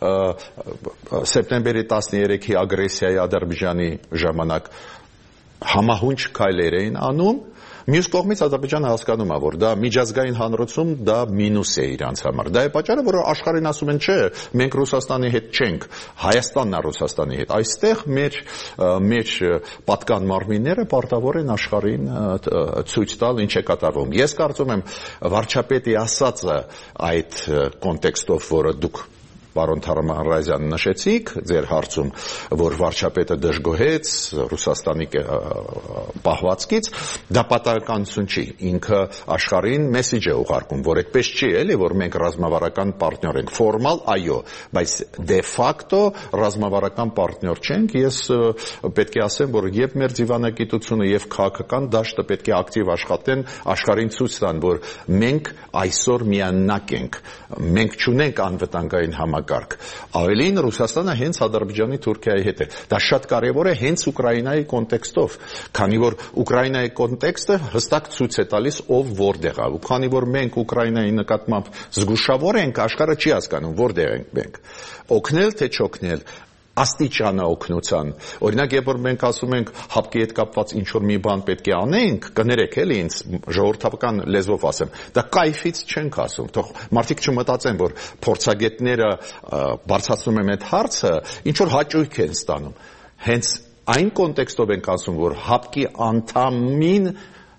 սեպտեմբերի տասներեքի ագրեսիայի Ադրբեջանի ժամանակ համահունչ քայլեր էին անում։ Մյուս կողմից Ադրբեջանը հասկանում է, որ դա միջազգային հանրություն դա մինուս է իրանց համար։ Դա է պատճառը, որ աշխարհին ասում են, չէ, մենք Ռուսաստանի հետ չենք, Հայաստանն է Ռուսաստանի հետ։ Այստեղ մեր մեր պատկան մարմինները պարտավոր են աշխարհին ցույց տալ ինչ է կատարվում։ Ես կարծում եմ վարչապետի ասածը այդ կոնտեքստով, որը դուք Պարոն Թարմարազյան նշեցիք ձեր հարցում, որ վարչապետը դժգոհեց Ռուսաստանի պահվածքից, դա պատահականություն չի, ինքը աշխարհին մեսեջ է ուղարկում, որ այդպես չի էլի, որ մենք ռազմավարական պարտներ ենք, ֆորմալ այո, բայց դե ֆակտո ռազմավարական պարտներ չենք, ես պետք է ասեմ, որ եւ մեր դիվանագիտությունը եւ քաղաքական դաշտը պետք է ակտիվ աշխատեն, աշխարհին ցույց տան, որ մենք այսօր միաննակ ենք, մենք չունենք անվտանգային համակարգ Ավելին Ռուսաստանը հենց Ադրբեջանի Թուրքիայի հետ է։ Դա շատ կարևոր է հենց Ուկրաինայի կոնտեքստով, քանի որ Ուկրաինայի կոնտեքստը հստակ ցույց է տալիս ով որտեղ է։ Ու քանի որ մենք Ուկրաինայի նկատմամբ զգուշավոր ենք, աշխարհը չի հասկանում որտեղ ենք մենք։ Օգնել թե չօգնել աստիճանա օգնության։ Օրինակ, երբ որ մենք ասում ենք հապկի հետ կապված ինչ որ մի բան պետք է անենք, կներեք էլի ինձ ժողովրդական լեզվով ասեմ, դա կայֆից չենք ասում։ Թող մարդիկ չմտածեն, որ փորձագետները բարձրացնում են այդ հարցը, ինչ որ հաճույք են ստանում։ Հենց այն կոնտեքստով ենք ասում, որ հապկի անդամին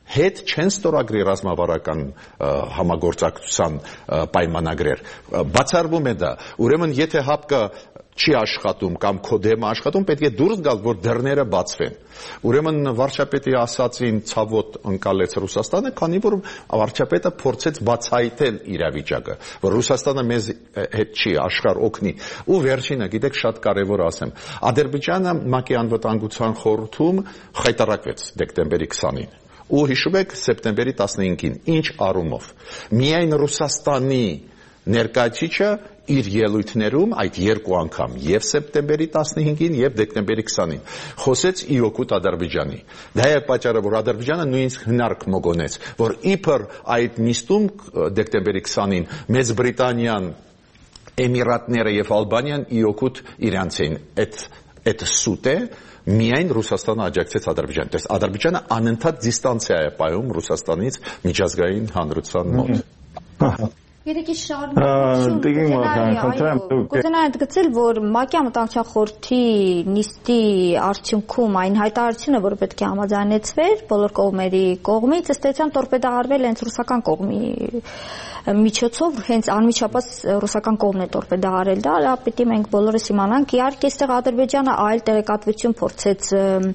հետ չեն ստորագրի ռազմավարական համագործակցության պայմանագրեր։ Բացառվում է դա։ Ուրեմն եթե ՀԱՊԿ-ը չի աշխատում կամ քո դեմը աշխատում, պետք է դուրս գալ, որ դռները բացվեն։ Ուրեմն վարչապետի ասածին ցավոտ ընկալեց Ռուսաստանը, քանի որ վարչապետը փորձեց բացահայտել իրավիճակը, որ Ռուսաստանը մեզ հետ չի, աշխարհ օգնի։ Ու վերջինը, գիտեք, շատ կարևոր ասեմ, Ադրբեջանը ՄԱԿ-ի անվտանգության խորհրդում խայտարակվեց դեկտեմբերի քսանին։ Ու հիշում եք սեպտեմբերի տասնհինգին, ինչ առումով։ Միայն Ռուսաստանի ներկայացուցիչը իր ելույթներում այդ երկու անգամ, եւ սեպտեմբերի տասնհինգին, եւ դեկտեմբերի քսանին, խոսեց ի օգուտ Ադրբեջանի։ Դա է պատճառը, որ Ադրբեջանը նույնիսկ հնարք մոգոնեց, որ իբր այդ նիստում դեկտեմբերի քսանին Մեծ Բրիտանիան, Էմիրատները եւ Ալբանիան ի օգուտ իրանց էին։ Այդ այդ սուտ է, միայն Ռուսաստանը աջակցեց Ադրբեջանին։ Դες Ադրբեջանը անընդհատ դիստանցիա է պահում Ռուսաստանից միջազգային հանրության մոտ։
Երեկի շարունակություն կուզենայի ընդգծել, որ ՄԱԿ-ի անվտանգության խորհրդի նիստի արդյունքում այն հայտարարությունը, որը պետք է համաձայնեցվեր բոլոր կողմերի կողմից, ըստ էության տորպեդահարվել հենց ռուսական կողմի միջոցով, հենց անմիջապես ռուսական կողմն է տորպեդահարել դա, դա պիտի մենք բոլորս իմանանք։ Իհարկե, այստեղ Ադրբեջանը այլ տեղեկատվություն փորձեց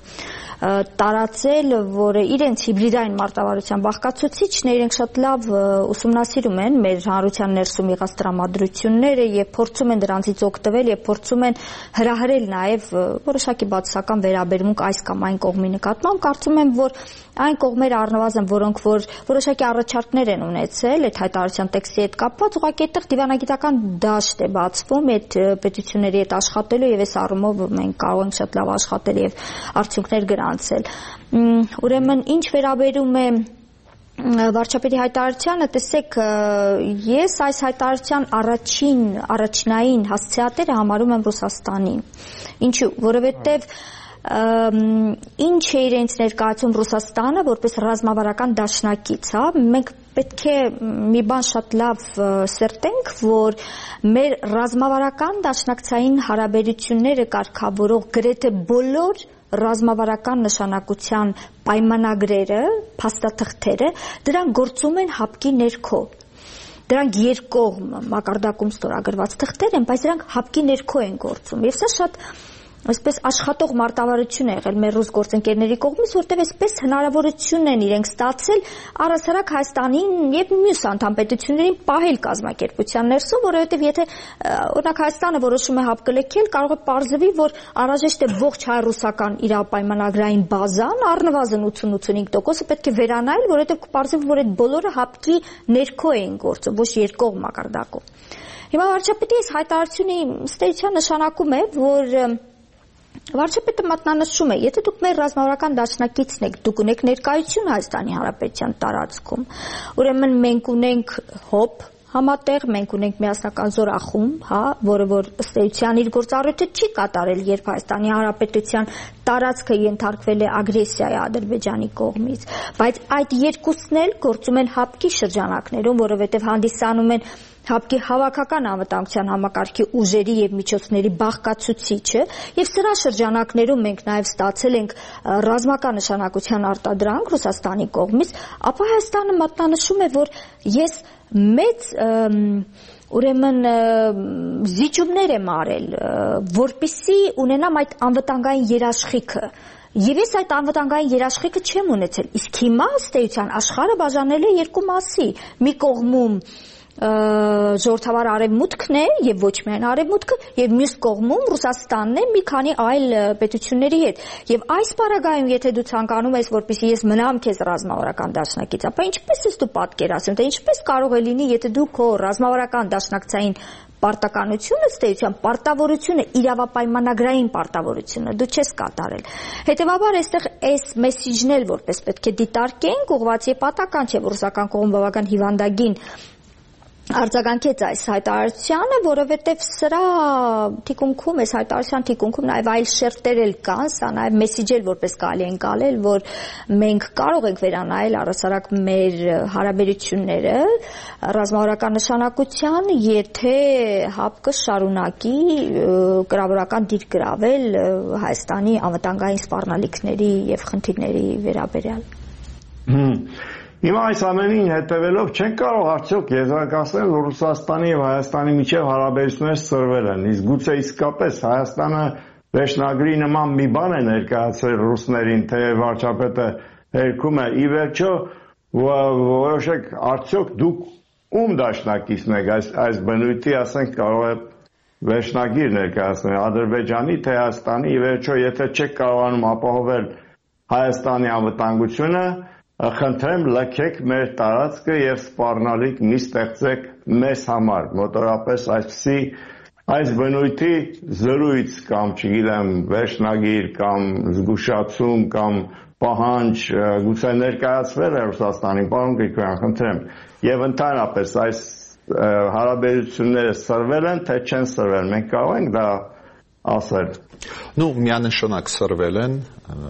տարածել, որը իրենց հիբրիդային մարտավարության բաղկացուցիչն է, իրենք շատ լավ ուսումնասիրում են մեր հանրության ներսում եղած տրամադրությունները եւ փորձում են դրանցից օգտվել եւ փորձում են հրահրել նաեւ որոշակի բացասական վերաբերմունք այս կամ այն կողմի նկատմամբ։ Կարծում եմ, որ այն կողմերը առնվազն, որոնք որ որոշակի առաջարկներ են ունեցել այդ հայտարարության տեքստի հետ կապված, ուղղակի այդտեղ դիվանագիտական դաշտ է բացվում այդ պետությունների հետ աշխատելու եւ այս առումով մենք կարող ենք շատ լավ աշխատել եւ արդյունքներ գրանցել։ Ուրեմն ինչ վերաբերում է վարչապետի հայտարարությանը, տեսեք, ես այս հայտարարության առաջին առաջնային հասցեատերը համարում եմ Ռուսաստանին։ Ինչու՞, որովհետեւ ինչ է իրենց ներկայացում Ռուսաստանը որպես ռազմավարական դաշնակից, հա, մենք պետք է մի բան շատ լավ սերտենք, որ մեր ռազմավարական դաշնակցային հարաբերությունները կարգավորող գրեթե բոլոր ռազմավարական նշանակության պայմանագրերը, փաստաթղթերը, դրանք գործում են ՀԱՊԿ-ի ներքո։ Դրանք երկկողմ մակարդակում ստորագրված թղթեր են, բայց դրանք ՀԱՊԿ-ի ներքո են գործում։ Եվ սա շատ այսպես աշխատող մարտավարություն է եղել մեր ռուս գործընկերների կողմից, որտեղ այսպես հնարավորություն են իրենք ստացել առհասարակ Հայաստանին եւ մյուս անդամ պետություններին պահել կազմակերպության ներսում, որովհետեւ եթե օրինակ Հայաստանը որոշում է ՀԱՊԿ լքել, կարող է պարզվի, որ անհրաժեշտ է ողջ հայ-ռուսական իրավապայմանագրային բազան, առնվազն ութ-ութ-ութ տոկոսը պետք է վերանայել, որովհետեւ կպարզվի, որ այդ բոլորը ՀԱՊԿ-ի ներքո էին գործում, ոչ երկկողմ մակարդակում։ Հիմա վարչապետի այս հայտարարությունը ըստ էության նշանակում է, որ վարչապետը մատնանշում է, եթե դուք մեր ռազմավարական դաշնակիցն եք, դուք ունեք ներկայություն Հայաստանի Հանրապետության տարածքում, ուրեմն մենք ունենք հոբ համատեղ, մենք ունենք միասնական զորախումբ, հա, որը որ ըստ էության իր գործառույթը չի կատարել, երբ Հայաստանի Հանրապետության տարածքը ենթարկվել է ագրեսիայի Ադրբեջանի կողմից, բայց այդ երկուսն էլ գործում են ՀԱՊԿ-ի շրջանակներում, որովհետև հանդիսանում են ՀԱՊԿ-ի հավաքական անվտանգության համակարգի ուժերի եւ միջոցների բաղկացուցիչը, եւ սրա շրջանակներում մենք նաեւ ստացել ենք ռազմական նշանակության արտադրանք Ռուսաստանի կողմից, ապա Հայաստանը մատնանշում է, որ ես մեծ ուրեմն զիջումներ եմ արել, որպեսզի ունենամ այդ անվտանգային երաշխիքը։ Եվ ես այդ անվտանգային երաշխիքը չեմ ունեցել։ Իսկ հիմա ըստ էության աշխարհը բաժանել է երկու մասի։ Մի կողմում ժողովրդավար արևմուտքն է եւ ոչ միայն արևմուտքը եւ մյուս կողմում Ռուսաստանն է մի քանի այլ պետությունների հետ եւ այս պարագայում եթե դու ցանկանում ես որպեսզի ես մնամ քեզ ռազմավարական դաշնակից, ապա ինչպես ես դու պատկերացնում, թե ինչպես կարող է լինի, եթե դու քո ռազմավարական դաշնակցային պարտականությունը ըստ էության պարտավորությունը իրավապայմանագրային պարտավորությունը դու չես կատարել։ Հետևաբար այստեղ այս մեսիջն էլ որպես պետք է դիտարկենք, ուղղված եւ պատական չէ, որ ռուսական կողմը բավական հիվանդագին արձագանքեց այս հայտարարությանը, որովհետև սրա թիկունքում, այս հայտարարության թիկունքում նաև այլ շերտեր էլ կան, սա նաև մեսիջ էլ որպես կարելի է ընկալել, որ մենք կարող ենք վերանայել առհասարակ մեր հարաբերությունները ռազմավարական նշանակության, եթե ՀԱՊԿ-ը շարունակի կրավորական դիր գրավել Հայաստանի անվտանգային սպառնալիքների եւ խնդիրների վերաբերյալ։
Հիմա այս ամենին հետևելով չեն կարող արդյոք եզրակացնել, որ Ռուսաստանի եւ Հայաստանի միջև հարաբերություններ սրվել են։ Իսկ գուցե իսկապես Հայաստանը վերջնագրի նման մի բան է ներկայացրել ռուսներին, թե վարչապետը հերքում է։ Ի վերջո որոշեք, արդյոք դուք ում դաշնակիցն եք այս այս բնույթի, ասենք, կարող է վերջնագիր ներկայացնել Ադրբեջանի, թե Հայաստանի։ Ի վերջո, եթե չեք կարողանում ապահովել Հայաստանի անվտանգությունը, խնդրեմ լքեք մեր տարածքը եւ սպառնալիք մի ստեղծեք մեզ համար, մոտորապես այսպիսի այս բնույթի զրույց կամ, չգիտեմ, վերջնագիր կամ զգուշացում կամ պահանջ գուցե ներկայացվել է Ռուսաստանին, պարոն Գրիգորյան, խնդրեմ, եւ ընդհանրապես այս հարաբերությունները սրվել են, թե չեն սրվել, մենք կարող ենք դա ասել։
Ну, միանշանակ սրվել են,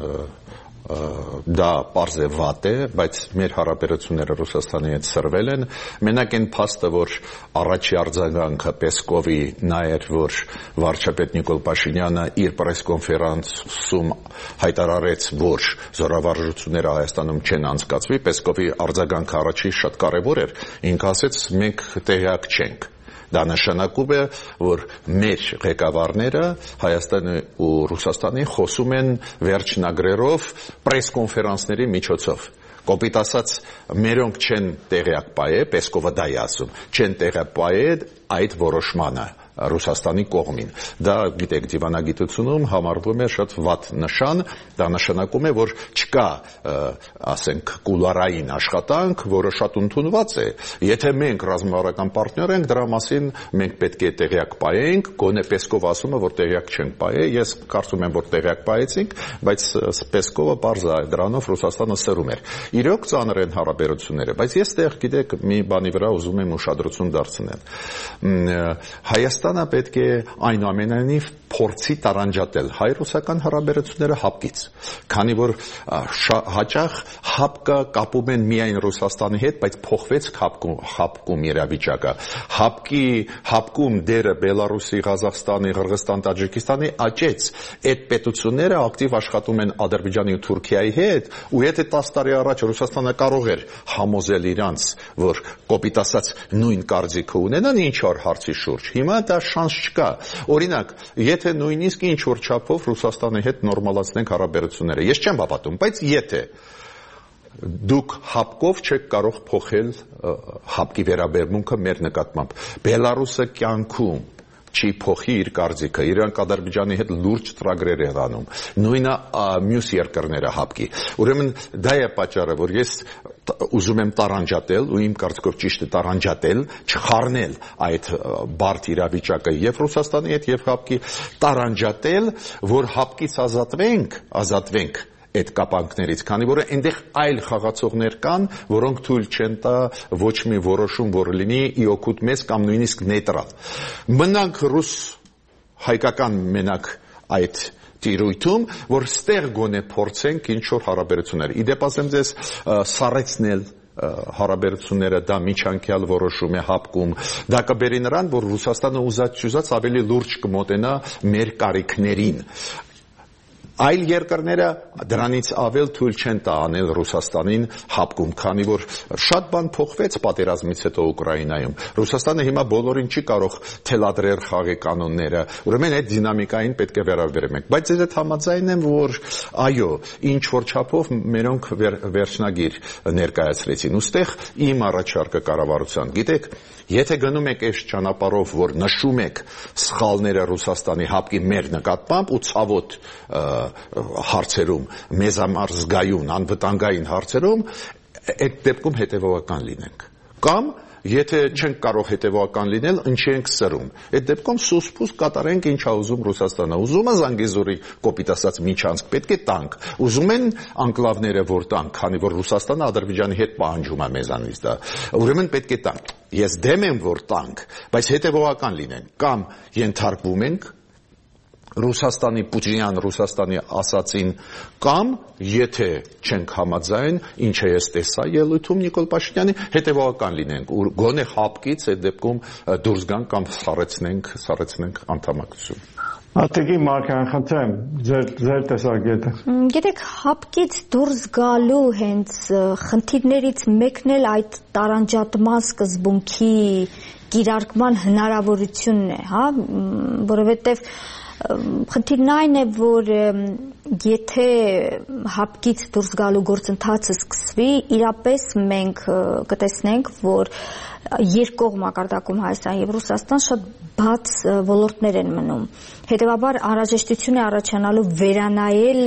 դա պարզ է վատ է, բայց մեր հարաբերությունները Ռուսաստանի հետ սրվել են։ Մենակ այն փաստը, որ առաջի արձագանքը Պեսկովի նա էր, որ վարչապետ Նիկոլ Փաշինյանը իր պրեսկոնֆերանսում հայտարարեց, որ զորավարժությունները Հայաստանում չեն անցկացվի, Պեսկովի արձագանքը առաջի շատ կարևոր էր, ինքը ասեց, մենք տեղյակ չենք։ Դա նշանակում է, որ մեր ղեկավարները Հայաստանի ու Ռուսաստանի խոսում են վերջնագրերով պրեսկոնֆերանսների միջոցով։ Կոպիտ ասած, մերոնք չեն տեղյակ պայե, Պեսկովը դա է ասում, չեն տեղյակ պայե այդ որոշմանը Ռուսաստանի կողմին։ Դա, գիտեք, դիվանագիտությունում համարվում է շատ վատ նշան, դա նշանակում է, որ չկա, ասենք, կուլարային աշխատանք, որը շատ ընդունված է։ Եթե մենք ռազմավարական պարտներ ենք, դրա մասին մենք պետք է տեղյակ պայենք, գոնե Պեսկովը ասում է, որ տեղյակ չենք պայե, ես կարծում եմ, որ տեղյակ պայեցինք, բայց Պեսկովը պարզ է դրանով Ռուսաստանը սրում էր։ Իրոք ծանր են հարաբերությունները, բայց ես տեղ, գիտեք, մի բանի վրա ուզում եմ ուշադրություն դարձնել։ Հայաստանը պետք է այնուամենայնիվ փորձի տարանջատել հայ-ռուսական հարաբերությունները հապկից, քանի որ հաճախ հապկը կապում են միայն Ռուսաստանի հետ, բայց փոխվեց հապկում, հապկում իրավիճակը։ Հապկի հապկում դերը Բելարուսի, Ղազախստանի, Ղրղստան, Տաջիկստանի աճեց։ Այդ պետությունները ակտիվ աշխատում են Ադրբեջանի ու Թուրքիայի հետ, ու եթե տասը տարի առաջ Ռուսաստանը կարող էր համոզել իրանց, որ կոպիտ ասած նույն կարծիքը ունենան ինչ որ հարցի շուրջ, հիմա դա շանս չկա։ Օրինակ, եթե նույնիսկ ինչ որ չափով Ռուսաստանի հետ նորմալացնենք հարաբերությունները, ես չեմ հավատում, բայց եթե դուք հապկով չեք կարող փոխել հապկի վերաբերմունքը մեր նկատմամբ, Բելարուսը կյանքում չի փոխի իր կարծիքը, իրանք Ադրբեջանի հետ լուրջ ծրագրեր են անում, նույնը մյուս երկրները հապկի։ Ուրեմն դա է պատճառը, որ ես ուզում եմ տարանջատել, ու իմ կարծիքով ճիշտ է տարանջատել, չխառնել այդ բարդ իրավիճակը եւ Ռուսաստանի հետ եւ հապկի, տարանջատել, որ հապկից ազատվենք, ազատվենք այդ կապանքներից, քանի որ այնտեղ այլ խաղացողներ կան, որոնք թույլ չեն տա ոչ մի որոշում, որ լինի ի օգուտ մեզ կամ նույնիսկ նեյտրալ։ Մնանք ռուս հայկական մենակ այդ տիրույթում, որ ստեղ գոնե փորձենք ինչ որ հարաբերություններ։ Իդեպ ասեմ ձեզ, սառեցնել հարաբերությունները դա միջանկյալ որոշում է հապկում, դա կբերի նրան, որ Ռուսաստանը ուզած-չուզած ավելի լուրջ կմոտենա մեր կարիքներին։ Այլ երկրները դրանից ավել թույլ չեն տա անել Ռուսաստանին հապկում, քանի որ շատ բան փոխվեց պատերազմից հետո Ուկրաինայում։ Ռուսաստանը հիմա բոլորին չի կարող թելադրել խաղի կանոնները, ուրեմն այդ դինամիկային պետք է վերաբերենք։ Բայց ես այդ համաձայն եմ, որ այո, ինչ որ չափով մերոնք վերջնագիր ներկայացրեցին։ Ոստեղ իմ առաջարկը կառավարության, գիտեք, եթե գնում եք այս ճանապարհով, որ նշում եք սխալները Ռուսաստանի հապկի մեր նկատմամբ ու ցավոտ հարցերում, մեզ համար զգայուն, անվտանգային հարցերում, այդ դեպքում հետևողական լինենք։ Կամ եթե չենք կարող հետևողական լինել, ինչի ենք սրում։ Այդ դեպքում սուսպուս կատարենք ինչ է ուզում Ռուսաստանը։ Ուզում է Զանգեզուրի կոպիտ ասած միջանցք, պետք է տանք։ Ուզում են անկլավները որ տանք, քանի որ Ռուսաստանը Ադրբեջանի հետ պահանջում է մեզանից դա։ Ուրեմն պետք է տանք։ Ես դեմ եմ որ տանք, բայց հետևողական լինենք, կամ ենթարկվում ենք Ռուսաստանի Պուտինյան Ռուսաստանի ասացին կամ եթե չենք համաձայն, ինչը ես տեսա ելույթում Նիկոլ Փաշինյանի, հետևողական լինենք, ու գոնե հապկից այդ դեպքում դուրս գանք կամ սառեցնենք, սառեցնենք անդամակցություն։
Ատեկի Մարկյան, խնդրեմ, ձեր ձեր տեսակետը։
Գիտեք, հապկից դուրս գալու հենց խնդիրներից մեկն էլ այդ տարանջատման սկզբունքի կիրարկման հնարավորությունն է, հա, որովհետև խնդիրն այն է, որ եթե հապկից դուրս գալու գործընթացը սկսվի, իրապես մենք կտեսնենք, որ երկկողմ մակարդակում Հայաստան եւ Ռուսաստան շատ բաց ոլորտներ են մնում։ Հետևաբար անհրաժեշտություն է առաջանալու վերանայել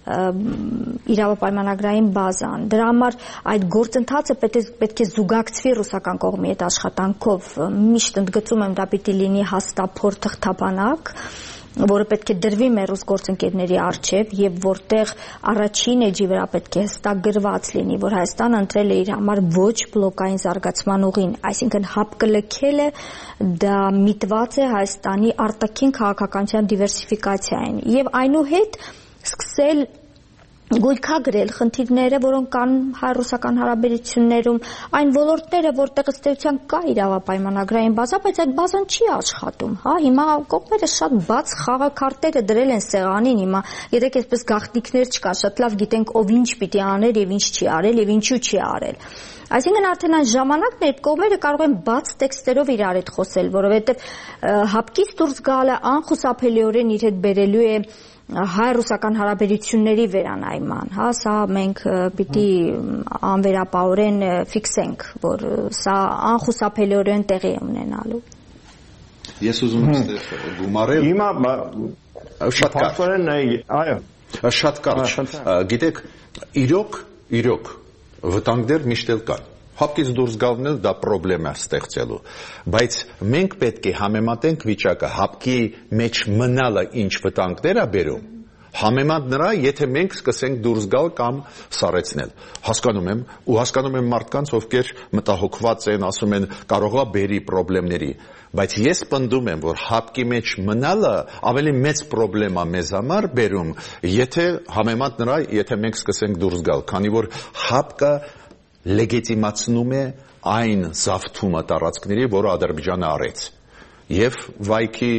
իրավապայմանագրային բազան։ Դրա համար այդ գործընթացը պետք է զուգակցվի ռուսական կողմի հետ աշխատանքով։ Միշտ ընդգծում եմ, դա պիտի լինի հաստափոր թղթապանակ, որը պետք է դրվի մեր ռուս գործընկերների առջև եւ որտեղ առաջին էջի վրա պետք է հստակ գրված լինի, որ Հայաստանը ընտրել է իր համար ոչ բլոկային զարգացման ուղին, այսինքն հապկը լքելը դա միտված է Հայաստանի արտաքին քաղաքականության դիվերսիֆիկացիային եւ այնուհետ սկսել գույքագրել խնդիրները, որոնք կան հայ-ռուսական հարաբերություններում, այն ոլորտները, որտեղ ըստ էության կա իրավապայմանագրային բազա, բայց այդ բազան չի աշխատում, հա, հիմա կողմերը շատ բաց խաղաքարտերը դրել են սեղանին, հիմա երեք այսպես գաղտնիքներ չկան, շատ լավ գիտենք ով ինչ պիտի աներ եւ ինչ չի արել եւ ինչու չի արել։ Այսինքն արդեն այն ժամանակն է, այդ կողմերը կարող են բաց տեքստերով իրար հետ խոսել, որովհետեւ հապկից դուրս գալը անխուսափելիորեն իր հետ բերելու է հայ-ռուսական հարաբերությունների վերանայման, հա, սա մենք պիտի անվերապահորեն ֆիքսենք, որ սա անխուսափելիորեն տեղի է ունենալու։
Ես ուզում եմ ստեղ գումարել։
Հիմա
շատ կարճ,
այո,
շատ կարճ, գիտեք, իրոք, իրոք վտանգներ միշտ էլ կան։ Հապկից դուրս գալն էլ դա պրոբլեմ է ստեղծելու, բայց մենք պետք է համեմատենք վիճակը հապկի մեջ մնալը ինչ վտանգներ է բերում, համեմատ նրա, եթե մենք սկսենք դուրս գալ կամ սառեցնել։ Հասկանում եմ, ու հասկանում եմ մարդկանց, ովքեր մտահոգված են, ասում են կարող է բերի պրոբլեմների, բայց ես պնդում եմ, որ հապկի մեջ մնալը ավելի մեծ պրոբլեմ է մեզ համար բերում, եթե համեմատ նրա, եթե մենք սկսենք դուրս գալ, քանի որ հապկը լեգիտիմացնում է այն զավթումը տարածքների, որը Ադրբեջանը արեց եւ Վայքի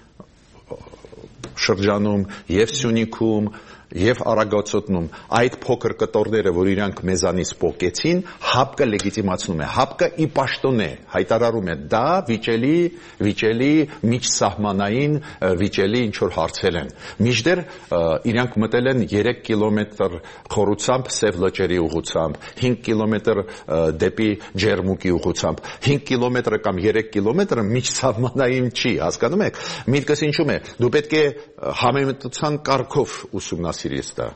շրջանում, եւ Սյունիքում, եւ Արագածոտնում այդ փոքր կտորները, որ իրանք մեզանից փոկեցին, հապկը լեգիտիմացնում է, հապկը ի պաշտոն է, հայտարարում է դա վիճելի, վիճելի միջսահմանային վիճելի ինչ որ հարցեր են։ Մինչդեռ իրանք մտել են երեք կիլոմետր խորությամբ Սև լճերի ուղղությամբ, հինգ կիլոմետր դեպի Ջերմուկի ուղղությամբ, հինգ կիլոմետրը կամ երեք կիլոմետրը միջսահմանային չի, հասկանում եք։ Միտքս ինչու՞մ է։ Դու պետք է համեմատության կարգով ուսումնասիրես դա։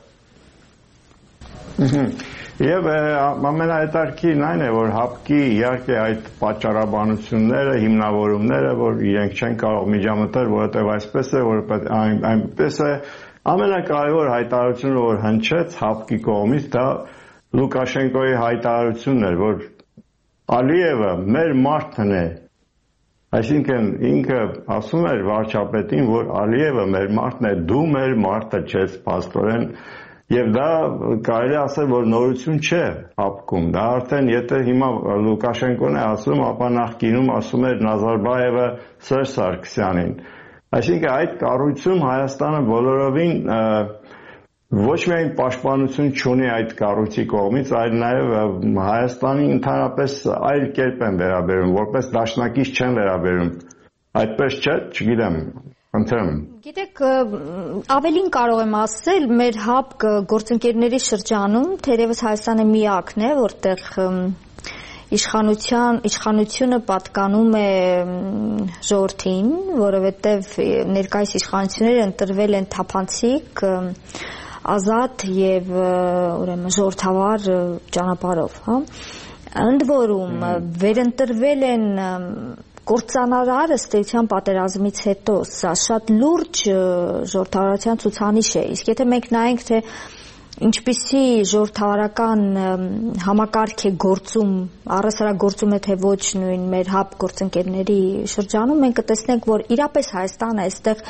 Եվ ամենահետաքրքիրն այն է, որ հապկի իհարկե այդ պատճառաբանությունները, հիմնավորումները, որ իրենք չեն կարող միջամտել, որովհետև այսպես է, որ այնպես է, ամենակարևոր հայտարարությունը, որ հնչեց հապկի կողմից, դա Լուկաշենկոյի հայտարարությունն էր, որ Ալիևը մեր մարդն է, այսինքն ինքը ասում էր վարչապետին, որ Ալիևը մեր մարդն է, դու մեր մարդը չես, փաստորեն, եւ դա կարելի ասել, որ նորություն չէ հապկում, դա արդեն եթե հիմա Լուկաշենկոն է ասում, ապա նախկինում ասում էր Նազարբայևը Սերժ Սարգսյանին, այսինքն այդ կառույցում Հայաստանը բոլորովին ոչ միայն պաշտպանություն չունի այդ կառույցի կողմից, այլ նաև Հայաստանի ընդհանրապես այլ կերպ են վերաբերում, որպես դաշնակից չեն վերաբերում։ Այդպես չէ, չգիտեմ, խնդրեմ։
Գիտեք, ավելին կարող եմ ասել, մեր հապկ գործընկերների շրջանում, թերևս Հայաստանը միակն է, որտեղ իշխանության իշխանությունը պատկանում է ժողովրդին, որովհետև ներկայիս իշխանությունները ընտրվել են թափանցիկ ազատ եւ ուրեմն ժողովրդավար ճանապարհով, հա։ Ընդ որում վերընտրվել են կործանարար ըստ էության պատերազմից հետո, սա շատ լուրջ ժողովրդավարության ցուցանիշ է։ Իսկ եթե մենք նայենք, թե ինչպիսի ժողովրդավարական համակարգ է գործում, առհասարակ գործում է թե ոչ նույն մեր հապ գործընկերների շրջանում, մենք կտեսնենք, որ իրապես Հայաստանը այստեղ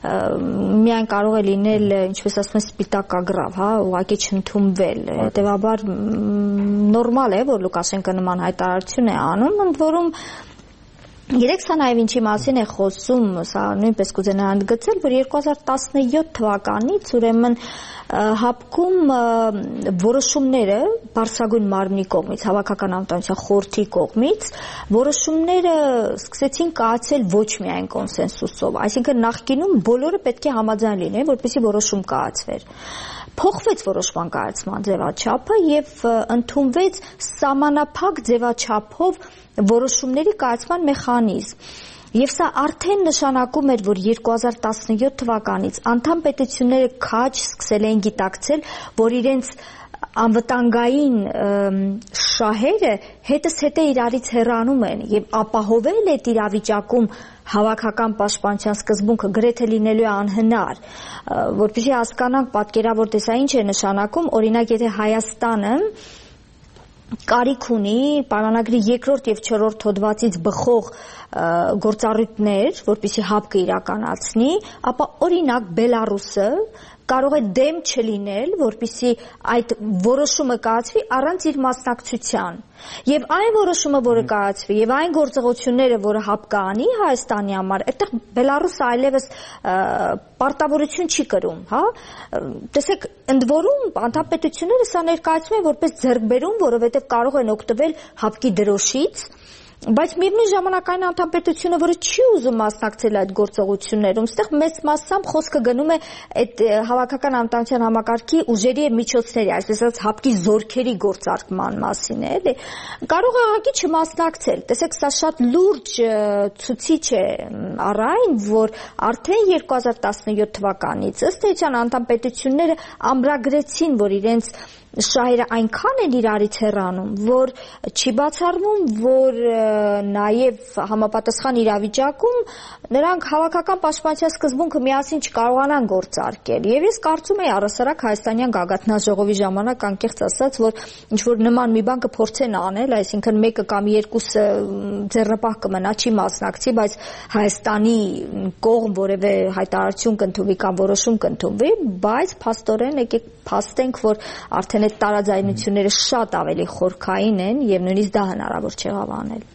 միայն կարող է լինել, ինչպես ասում են, սպիտակագրավ, հա, ուղղակի չընդունվել։ Հետևաբար նորմալ է, որ Լուկաշենկոն նման հայտարարություն է անում, ընդ որում Գիտեք, սա նաև ինչի մասին է խոսում, սա նույնպես կուզենա ընդգծել, որ երկու հազար տասնյոթ թվականից ուրեմն հապկում որոշումները Բարսագույն մարմնի կողմից, Հավաքական անվտանգության խորհրդի կողմից, որոշումները սկսեցին կայացել ոչ միայն կոնսենսուսով, այսինքն նախկինում բոլորը պետք է համաձայն լինեն, որպեսզի որոշում կայացվեր։ Փոխվեց որոշման կայացման ձևաչափը եւ ընդունվեց սահմանափակ ձևաչափով որոշումների կայացման մեխանիզմ։ Եվ սա արդեն նշանակում էր, որ երկու հազար տասնյոթ թվականից անդամ պետությունները քաջ սկսել էին գիտակցել, որ իրենց անվտանգային շահերը հետս հետե իրարից հեռանում են եւ ապահովել այդ իրավիճակում հավաքական պաշտպանության սկզբունքը գրեթե լինելու է անհնար, որպեսզի հասկանանք պատկերավոր տեսա ինչ է նշանակում, օրինակ եթե Հայաստանը կարիք ունի պայմանագրի երկրորդ եւ չորրորդ հոդվածից բխող գործառույթներ, որպեսզի հապկը իրականացնի, ապա օրինակ Բելարուսը կարող է դեմ չլինել, որպեսզի այդ որոշումը կայացվի առանց իր մասնակցության։ Եվ այն որոշումը, որը կայացվի, եւ այն գործողությունները, որը հապկը անի Հայաստանի համար, այդտեղ Բելարուսը այլևս պարտավորություն չի կրում, հա։ Տեսեք, ընդ որում անդամ պետությունները սա ներկայացնում են որպես ձեռքբերում, որովհետեւ կարող են օգտվել հապկի դրոշից, բայց միևնույն ժամանակ այն անդամ պետությունը, որը չի ուզում մասնակցել այդ գործողություններում, այստեղ մեծ մասամբ խոսքը գնում է այդ հավաքական անվտանգության համակարգի ուժերի եւ միջոցների, այսպես ասած հապկի զորքերի գործարկման մասին է, էլի, կարող է ահագի չմասնակցել։ Տեսեք, սա շատ լուրջ ցուցիչ է առ այն, որ արդեն երկու հազար տասնյոթ թվականից ըստ էության անդամ պետությունները ամրագրեցին, որ իրենց շահերը այնքան են իրարից հեռանում, որ չի բացառվում, որ նաև համապատասխան իրավիճակում նրանք հավաքական պաշտպանության սկզբունքը միասին չկարողանան գործարկել։ Եվ ես կարծում եմ առհասարակ հայաստանյան գագաթնաժողովի ժամանակ անկեղծ ասած, որ ինչ որ նման մի բան կփորձեն անել, այսինքն մեկը կամ երկուսը ձեռնպահ կմնա, չի մասնակցի, բայց Հայաստանի կողմ որևէ հայտարարություն կընդունվի կամ որոշում կընդունվի, բայց փաստորեն եկեք փաստենք, որ արդեն այդ տարաձայնությունները շատ ավելի խորքային են եւ նույնիսկ դա հնարավոր չեղավ անել։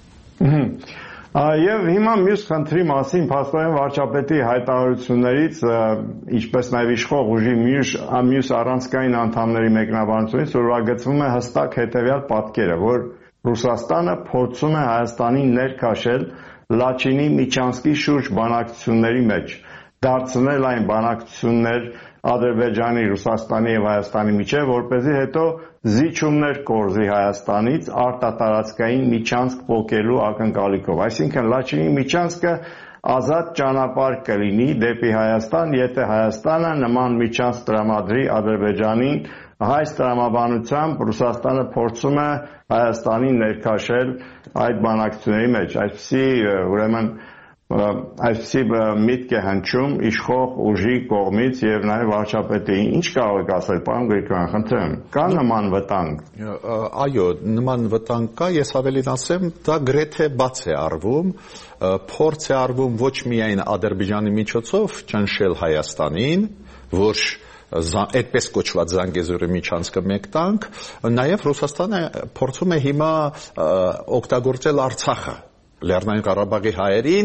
Եվ հիմա մյուս խնդրի մասին փաստորեն վարչապետի հայտարարություններից, ինչպես նաև իշխող ուժի մյուս մյուս առանցքային անդամների մեկնաբանությունից ուրվագծվում է հստակ հետևյալ պատկերը, որ Ռուսաստանը փորձում է Հայաստանին ներքաշել Լաչինի Միչանսկի շուրջ բանակցությունների մեջ, դարձնել այն բանակցություններ Ադրբեջանի, Ռուսաստանի եւ Հայաստանի միջեւ, որպեսզի հետո զիջումներ կորզի Հայաստանից արտատարածքային Միչանսկ փոկելու ակնկալիքով։ Այսինքն Լաչինի Միչանսկը ազատ ճանապարհ կլինի դեպի Հայաստան, եթե Հայաստանը նման Միչանսկ տրամադրի Ադրբեջանին, այս տրամաբանությամբ Ռուսաստանը փորձում է Հայաստանին ներքաշել այդ բանակցությունների մեջ։ Այսպիսի ուրեմն այսպիսի միտք է հնչում իշխող ուժի կողմից եւ նաեւ վարչապետի։ Ինչ կարող եք ասել, պարոն Գրիգորյան, խնդրեմ, կա նման վտանգ։
Այո, նման վտանգ կա, ես ավելին ասեմ, դա գրեթե բաց է արվում, փորձ է արվում ոչ միայն Ադրբեջանի միջոցով ճնշել Հայաստանին, որ այդպես կոչված Զանգեզուրի Միչանսկը մեկ տանք, նաեւ Ռուսաստանը փորձում է հիմա օգտագործել Արցախը Լեռնային Ղարաբաղի հայերին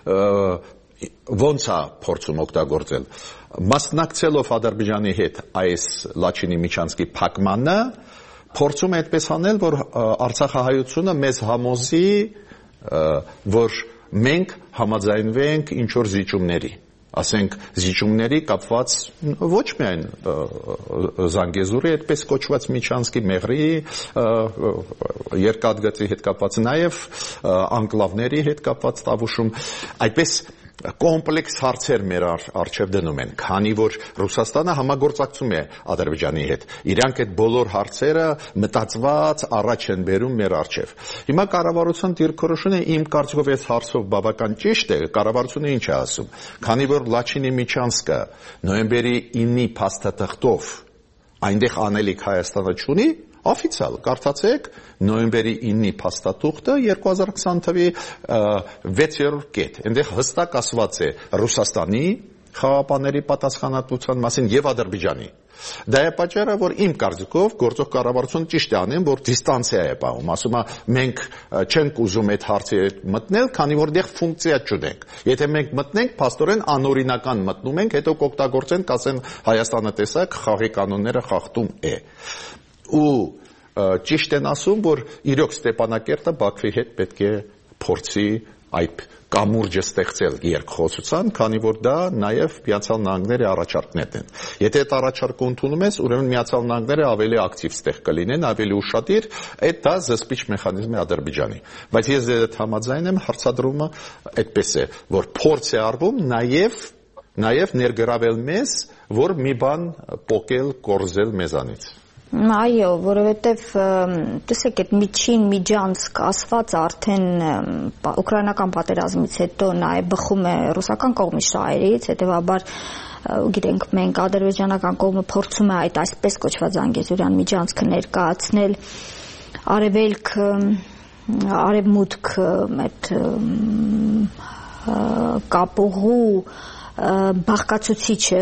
ոնց է փորձում օգտագործել մասնակցելով Ադրբեջանի հետ այս Լաչինի Միչանսկի փակմանը փորձում է այդպես անել որ Արցախահայությունը մեզ համոզի որ մենք համաձայնվենք ինչ որ զիջումների ասենք զիջումների կապված ոչ միայն Զանգեզուրի այդպես կոչված Միչանսկի մեղրի երկաթգծի հետ կապված նաև անկլավների հետ կապված Տավուշում այդպես կոմպլեքս հարցեր մեր առջև դնում են, քանի որ Ռուսաստանը համագործակցում է Ադրբեջանի հետ։ Իրանք այդ բոլոր հարցերը մտածված առաջ են բերում մեր առջև։ Հիմա կառավարության դիրքորոշումը իմ կարծիքով այս հարցով բավական ճիշտ է, կառավարությունը ինչ է ասում, քանի որ Լաչինի Միչանսկը նոյեմբերի ինը փաստաթղթով այնտեղ անելիք Հայաստանը չունի, օֆիցիալ կարդացեք նոյեմբերի ինը փաստաթուղթը երկու հազար քսան թվականի վեցերորդ կետ։ Այնտեղ հստակ ասված է Ռուսաստանի խաղապաների պատասխանատվության մասին եւ Ադրբեջանի։ Դա է պատճառը, որ իմ կարծիքով գործող կառավարությունը ճիշտ է անում, որ դիստանցիա է պահում, ասում է մենք չենք ուզում այդ հարցի հետ մտնել, քանի որ դեռ ֆունկցիա չունենք։ Եթե մենք մտնենք, փաստորեն անօրինական մտնում ենք, հետո կօգտագործեն, կասեն Հայաստանը տեսակ, խաղի կանոնները խախտում է։ Ու ճիշտ են ասում, որ իրոք Ստեփանակերտը Բաքվի հետ պետք է փորձի այդ կամուրջը ստեղծել երկխոսության, քանի որ դա նաև Միացյալ Նահանգների առաջարկներն են։ Եթե այդ առաջարկը ընդունում ես, ուրեմն Միացյալ Նահանգները ավելի ակտիվ ստեղ կլինեն, ավելի ուշադիր, այդ դա զսպիչ մեխանիզմ է Ադրբեջանի։ Բայց ես դեռ համաձայն եմ, հարցադրումը այդպես է, որ փորձ է արվում նաև նաև ներգրավել մեզ, որ մի բան փոկել, կորզել մեզանից։
Այո, որովհետև տեսեք այդ միջին միջանցք ասված արդեն ուկրաինական պատերազմից հետո նաև բխում է ռուսական կողմի շահերից, հետևաբար գիտենք մենք ադրբեջանական կողմը փորձում է այդ այսպես կոչված Զանգեզուրյան միջանցքը ներկայացնել արևելք արևմուտք այդ կապուղու բաղկացուցիչը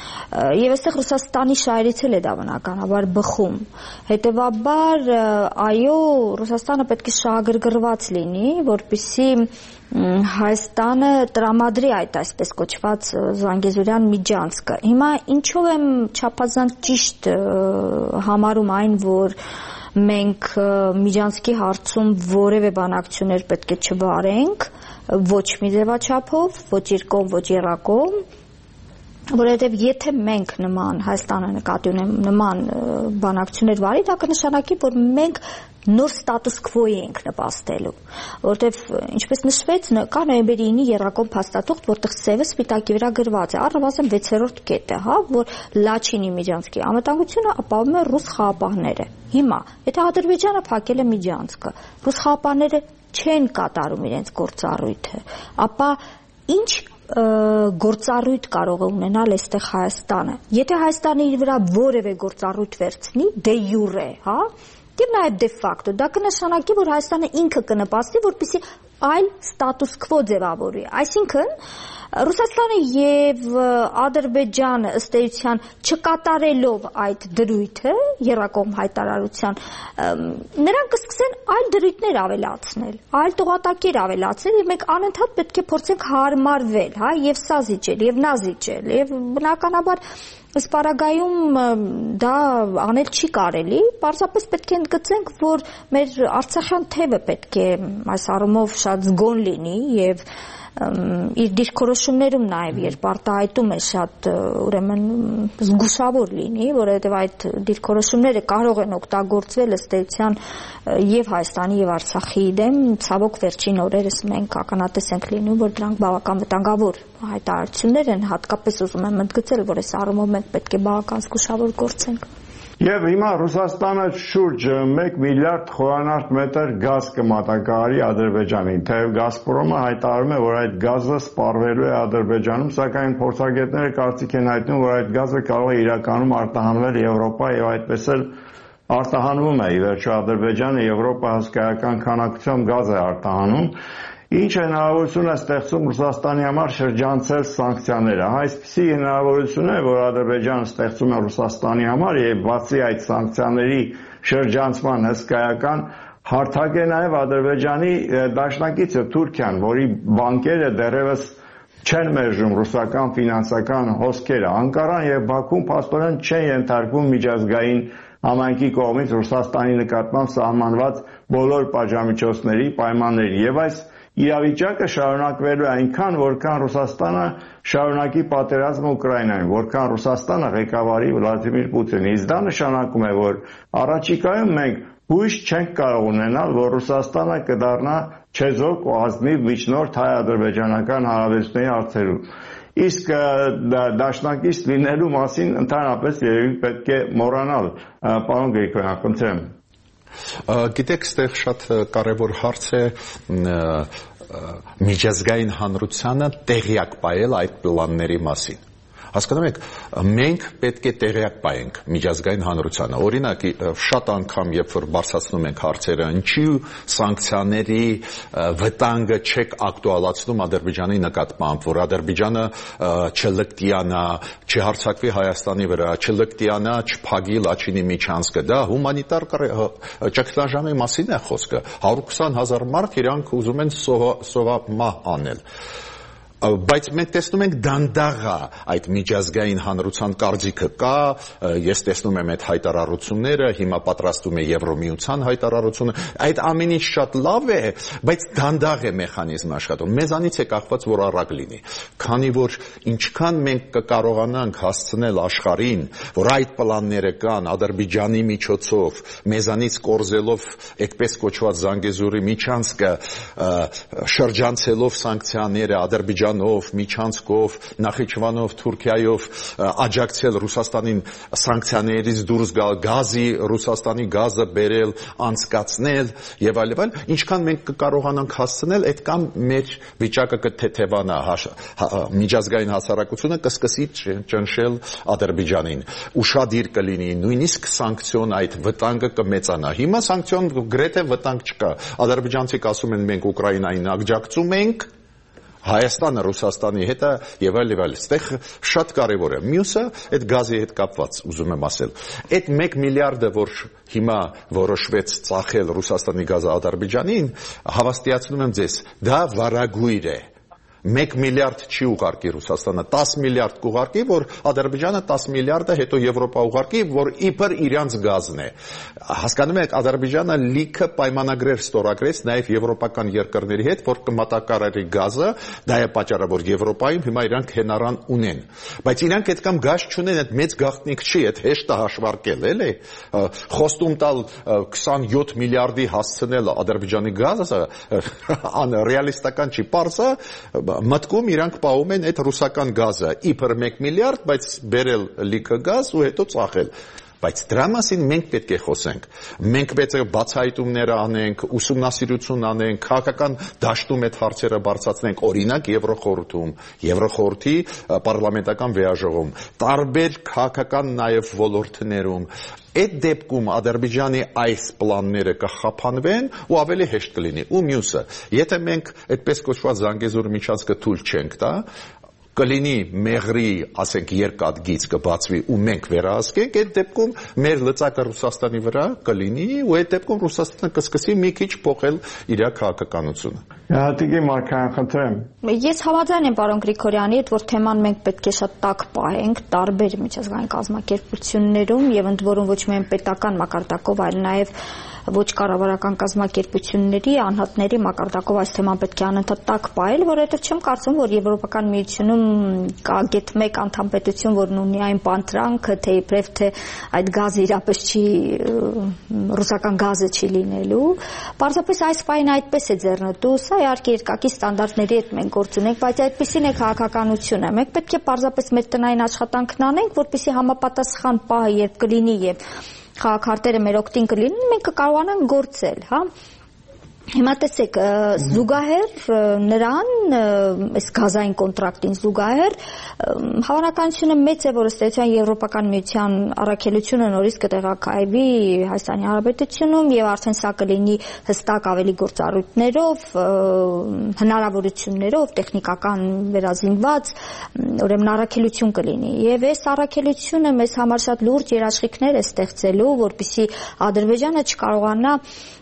եւ այստեղ Ռուսաստանի շահերից էլ է դա բնականաբար բխում։ Հետևաբար այո, Ռուսաստանը պետք է շահագրգռված լինի, որպեսզի Հայաստանը տրամադրի այդ այսպես կոչված Զանգեզուրյան միջանցքը։ Հիմա ինչով եմ չափազանց ճիշտ համարում այն, որ մենք միջանցքի հարցում որևէ բանակցություններ պետք է չվարենք, ոչ մի ձևաչափով, ոչ իր կողմ, ոչ եռակողմ, որովհետև եթե մենք նման Հայաստանը նկատի ունեմ նման բանակցություններ վարի, դա կնշանակի, որ մենք նոր ստատուս քվոյի ենք նպաստելու, որովհետև ինչպես նշվեց, կա նոյեմբերի ինի եռակողմ փաստաթուղթ, որտեղ սևը սպիտակի վրա գրված է, առնվազն վեցերորդ կետը, հա, որ Լաչինի միջանցքի անվտանգությունը ապահովում է ռուս խաղապահները։ Հիմա, եթե Ադրբեջանը փակել է միջանցքը, ռուս խաղապահները չեն կատարում իրենց գործառույթը, ապա ինչ գործառույթ կարող է ունենալ այստեղ Հայաստանը։ Եթե Հայաստանը իր վրա որևէ գործառույթ վերցնի, դե յուրե, հա, եւ նաեւ դե ֆակտո, դա կնշանակի, որ Հայաստանը ինքը կնպաստի, որպեսզի այլ ստատուս քվո ձևավորի։ Այսինքն Ռուսաստանը եւ Ադրբեջանը ըստ էության չկատարելով այդ դրույթը եռակողմ հայտարարության, նրանք կսկսեն այլ դրույթներ ավելացնել, այլ տողատակեր ավելացնել եւ մենք անընդհատ պետք է փորձենք հարմարվել, հա, եւ սա զիջել, եւ նա զիջել, եւ բնականաբար Սպարագայում դա անել չի կարելի, պարզապես պետք է ընդգծենք, որ մեր Արցախյան թևը պետք է այս առումով շատ զգոն լինի եւ իր դիրքորոշումներում նաև երբ արտահայտում է շատ ուրեմն զգուշավոր լինի, որովհետև այդ դիրքորոշումները կարող են օգտագործվել ըստ էության եւ Հայաստանի եւ Արցախի դեմ, ցավոք վերջին օրերս մենք ականատես ենք լինում, որ դրանք բավական վտանգավոր հայտարարություններ են, հատկապես ուզում եմ ընդգծել, որ այս առումով մենք պետք է բավական զգուշավոր գործենք։
Եվ հիմա Ռուսաստանը շուրջ մեկ միլիարդ խորանարդ մետր գազ կմատակարարի Ադրբեջանին, թեև Գազպրոմը հայտարարում է, որ այդ գազը սպառվելու է Ադրբեջանում, սակայն փորձագետները կարծիք են հայտնում, որ այդ գազը կարող է իրականում արտահանվել Եվրոպա եւ այդպես էլ արտահանվում է, ի վերջո Ադրբեջանը Եվրոպա հսկայական քանակությամբ գազ է արտահանում, ինչ հնարավորություն է ստեղծում Ռուսաստանի համար շրջանցել սանկցիաները։ Այսպիսի հնարավորություն է, որ Ադրբեջանը ստեղծում է Ռուսաստանի համար եւ բացի այդ սանկցիաների շրջանցման հսկայական հարթակ է նաեւ Ադրբեջանի դաշնակիցը Թուրքիան, որի բանկերը դեռևս չեն մերժում ռուսական ֆինանսական հոսքերը։ Անկարան եւ Բաքուն փաստորեն չեն ենթարկվում միջազգային համայնքի կողմից Ռուսաստանի նկատմամբ սահմանված բոլոր պատժամիջոցների, պայմանների եւ այս իրավիճակը շարունակվելու է այնքան, որքան Ռուսաստանը շարունակի պատերազմը Ուկրաինայում, որքան Ռուսաստանը ղեկավարի Վլադիմիր Պուտինը։ Իսկ դա նշանակում է, որ առաջիկայում մենք հույս չենք կարող ունենալ, որ Ռուսաստանը կդառնա չեզոք ու ազնիվ միջնորդ հայ-ադրբեջանական հարաբերությունների հարցերում։ Իսկ դաշնակից լինելու մասին ընդհանրապես երևի պետք է մոռանալ, պարոն Գրիգորյան, խնդրեմ։
Գիտեք, ստեղ շատ կարևոր հարց է միջազգային հանրությանը տեղյակ պահել այդ պլանների մասին։ Հասկանում եք, մենք պետք է տեղյակ պահենք միջազգային հանրությանը։ Օրինակ, շատ անգամ, երբ որ բարձրացնում ենք հարցերը, ինչի սանկցիաների վտանգը չեք ակտուալացնում Ադրբեջանի նկատմամբ, որ Ադրբեջանը չլկտիանա, չհարձակվի Հայաստանի վրա, չլկտիանա, չփակի Լաչինի միջանցքը։ Դա հումանիտար ճգնաժամի մասին է խոսքը։ հարյուր քսան հազար մարդ իրանք ուզում են սովամահ անել։ Բայց մենք տեսնում ենք դանդաղա այդ միջազգային հանրության կարծիքը կա, ես տեսնում եմ այդ հայտարարությունները, հիմա պատրաստում է Եվրոմիության հայտարարությունը, այդ ամեն ինչ շատ լավ է, բայց դանդաղ է մեխանիզմը աշխատում։ Մեզանից է կախված, որ արագ լինի, քանի որ ինչքան մենք կկարողանանք հասցնել աշխարհին, որ այդ պլանները կան Ադրբեջանի միջոցով, մեզանից կորզելով այդպես կոչված Զանգեզուրի միջանցքը, շրջանցելով սանկցիաները Ադրբեջան միջանցքով, Նախիջևանով, Թուրքիայով աջակցել Ռուսաստանին սանկցիաներից դուրս գալ, գազի, Ռուսաստանի գազը բերել, անցկացնել եւ այլ այլ, ինչքան մենք կկարողանանք հասցնել, այդ կամ մեր վիճակը կթեթևանա, միջազգային հասարակությունը կսկսի ճնշել Ադրբեջանին, ուշադիր կլինի, նույնիսկ սանկցիոն այդ վտանգը կմեծանա։ Հիմա սանկցիոն գրեթե վտանգ չկա։ Ադրբեջանցիք ասում են մենք Ուկրաինային աջակցում ենք, Հայաստանը Ռուսաստանի հետ է եւ այլ եւ այլ։ Այստեղ շատ կարեւոր է։ Մյուսը այդ գազի հետ կապված, ուզում եմ ասել։ Այդ մեկ միլիարդը, որ հիմա որոշվեց ծախել Ռուսաստանի գազը Ադրբեջանին, հավաստիացնում եմ ձեզ, դա վարագույր է։ մեկ միլիարդ չի ուղարկի Ռուսաստանը, տասը միլիարդ կուղարկի, որ Ադրբեջանը տասը միլիարդը հետո Եվրոպա ուղարկի, որ իբր իրանց գազն է։ Հասկանում եք, Ադրբեջանը լիքը պայմանագրեր ստորագրեց նաև եվրոպական երկրների հետ, որ կմատակարարի գազը, դա է պատճառը, որ Եվրոպայում հիմա իրանք հենարան ունեն։ Բայց իրանք այդքան գազ չունեն, այդ մեծ գաղտնիք չի, այդ հեշտ է հաշվարկել, էլի։ Խոստում տալ քսանյոթ միլիարդի հասցնել Ադրբեջանի գազը, անռեալիստական չի, պարզ է, մտքում իրանք պահում են այդ ռուսական գազը իբր մեկ միլիարդ, բայց բերել լիքը գազ ու հետո ծախել։ Բայց դրա մասին մենք պետք է խոսենք։ Մենք պետք է բացահայտումներ անենք, ուսումնասիրություն անենք, քաղաքական դաշտում այդ հարցերը բարձրացնենք, օրինակ Եվրոխորհրդում, Եվրոխորհրդի պարլամենտական վեաժողովում, տարբեր քաղաքական նաև ոլորտներում։ Այդ դեպքում Ադրբեջանի այս պլանները կխափանվեն ու ավելի հեշտ կլինի։ Ու մյուսը, եթե մենք այդպես կոչված Զանգեզուրի միջանցքը թույլ չենք տա, կլինի մեղրի, ասենք, երկաթգիծ կբացվի ու մենք վերահսկենք, այդ դեպքում մեր լծակը Ռուսաստանի վրա կլինի ու այդ դեպքում Ռուսաստանը կսկսի մի քիչ փոխել իր քաղաքականությունը։
Հատիկի Մարկյան, խնդրեմ։
Ես համաձայն եմ պարոն Գրիգորյանի հետ, որ թեման մենք պետք է շատ տաք պահենք տարբեր միջազգային կազմակերպություններում եւ ընդ որում ոչ միայն պետական մակարդակով, այլ նաեւ ոչ կառավարական կազմակերպությունների, անհատների մակարդակով այս թեման պետք է անընդհատ տաք պահել, որովհետև չեմ կարծում, որ Եվրոպական միությունում կա գեթ մեկ անդամպետություն, որն ունի այն պանտրանքը, թե իբրև թե այդ գազը իրապես չի ռուսական գազը չի լինելու։ Պարզապես այս պահին այդպես է ձեռնտու, սա իհարկե երկակի ստանդարտների հետ մենք գործ ունենք, բայց այդպեսին է քաղաքականությունը։ Մենք պետք է պարզապես մեր տնային աշխատանքն անենք, որպեսզի համապատասխան պահը երբ կլինի եւ քաղաքարտերը մեր օգտին կլինեն, մենք կկարողանանք գործել, հա։ Հիմա տեսեք, զուգահեռ նրան, այս գազային կոնտրակտին զուգահեռ, հավանականությունը մեծ է, որ ըստ էության Եվրոպական միության առաքելությունը նորից կտեղակայվի Հայաստանի Հանրապետությունում եւ արդեն սա կլինի հստակ ավելի գործառույթներով, հնարավորություններով, տեխնիկական վերազինված, ուրեմն առաքելություն կլինի։ Եվ այս առաքելությունը մեզ համար շատ լուրջ երաշխիքներ է ստեղծելու, որպեսզի Ադրբեջանը չկարողանա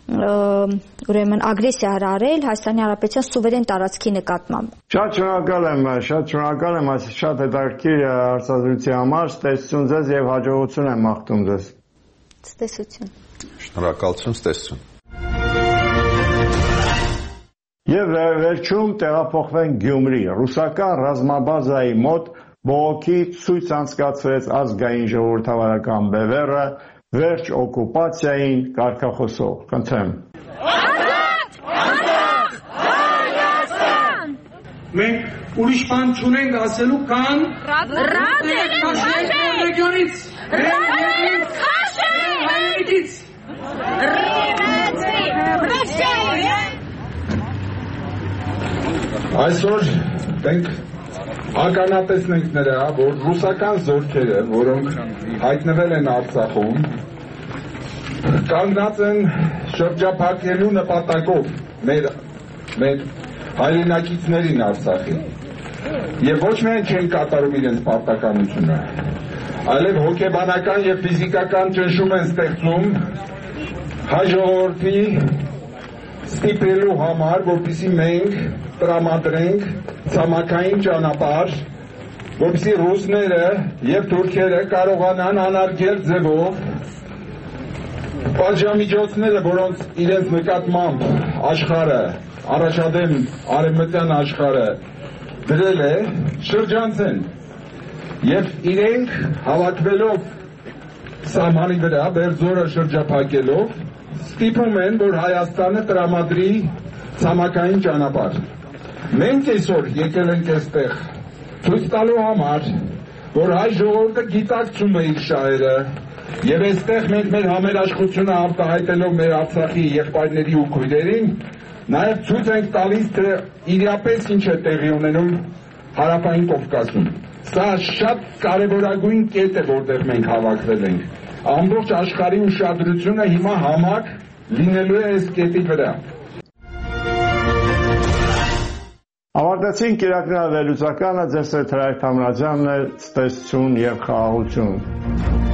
ուրեմն ագրեսիա հրահրել Հայաստանի Հանրապետության սուվերեն տարածքի նկատմամբ։
Շատ շնորհակալ եմ, շատ շնորհակալ եմ այս շատ հետաքրքիր հարցազրույցի համար, ստեսություն ձեզ եւ հաջողություն եմ մաղթում ձեզ։
Ստեսություն։
Շնորհակալություն, ստեսություն։
Եվ վերջում տեղափոխվենք Գյումրի, ռուսական ռազմաբազայի մոտ բողոքի ցույց անցկացրեց ազգային ժողովրդավարական բևեռը վերջ օկուպացիային կարգախոսով։ Խնդրեմ։
Ազատ! Ազատ! Հայաստան! Մենք ուրիշ բան չունենք ասելու, քան ռադ ենք քաշել ռեգիոնից, ռեգիոնից քաշել հայրենիքից։ Այսօր մենք
ականատեսնենք նրա, որ ռուսական զորքերը, որոնք հայտնվել են Արցախում, կանգնած են շրջափակելու նպատակով մեր մեր հայրենակիցներին Արցախի։ Եվ ոչ միայն չեն կատարում իրենց պարտականությունը, այլև հոգեբանական եւ ֆիզիկական ճնշում են ստեղծում հայ ժողովրդի ստիպելու համար, որպեսզի մենք տրամադրենք ցամաքային ճանապարհ, որպեսզի ռուսները եւ թուրքերը կարողանան անարգել ձևով պատժամիջոցները, որոնց իրենց նկատմամբ աշխարհը, առաջադեմ արևմտյան աշխարհը դրել է, շրջանցեն եւ իրենք հավաքվելով սահմանի վրա Բերձորը շրջափակելով ստիպում են, որ Հայաստանը տրամադրի ցամաքային ճանապարհ։ Մենք այսօր եկել ենք այստեղ ցույց տալու համար, որ հայ ժողովուրդը գիտակցում է իր շահերը եւ այստեղ մենք մեր համերաշխությունը արտահայտելով մեր Արցախի եղբայրների ու քույրերին նաեւ ցույց ենք տալիս, թե իրապես ինչ է տեղի ունենում Հարավային Կովկասում։ Սա շատ կարևորագույն կետ է, որտեղ մենք հավաքվել ենք։ Ամբողջ աշխարհի ուշադրությունը հիմա համակ լինելու է այս կետի վրա։
Ավարտեցին կիրակնա վերլուծականը, ձեզ հետ Հրայր Թամրազյանն է, ցտեսություն եւ խաղաղություն։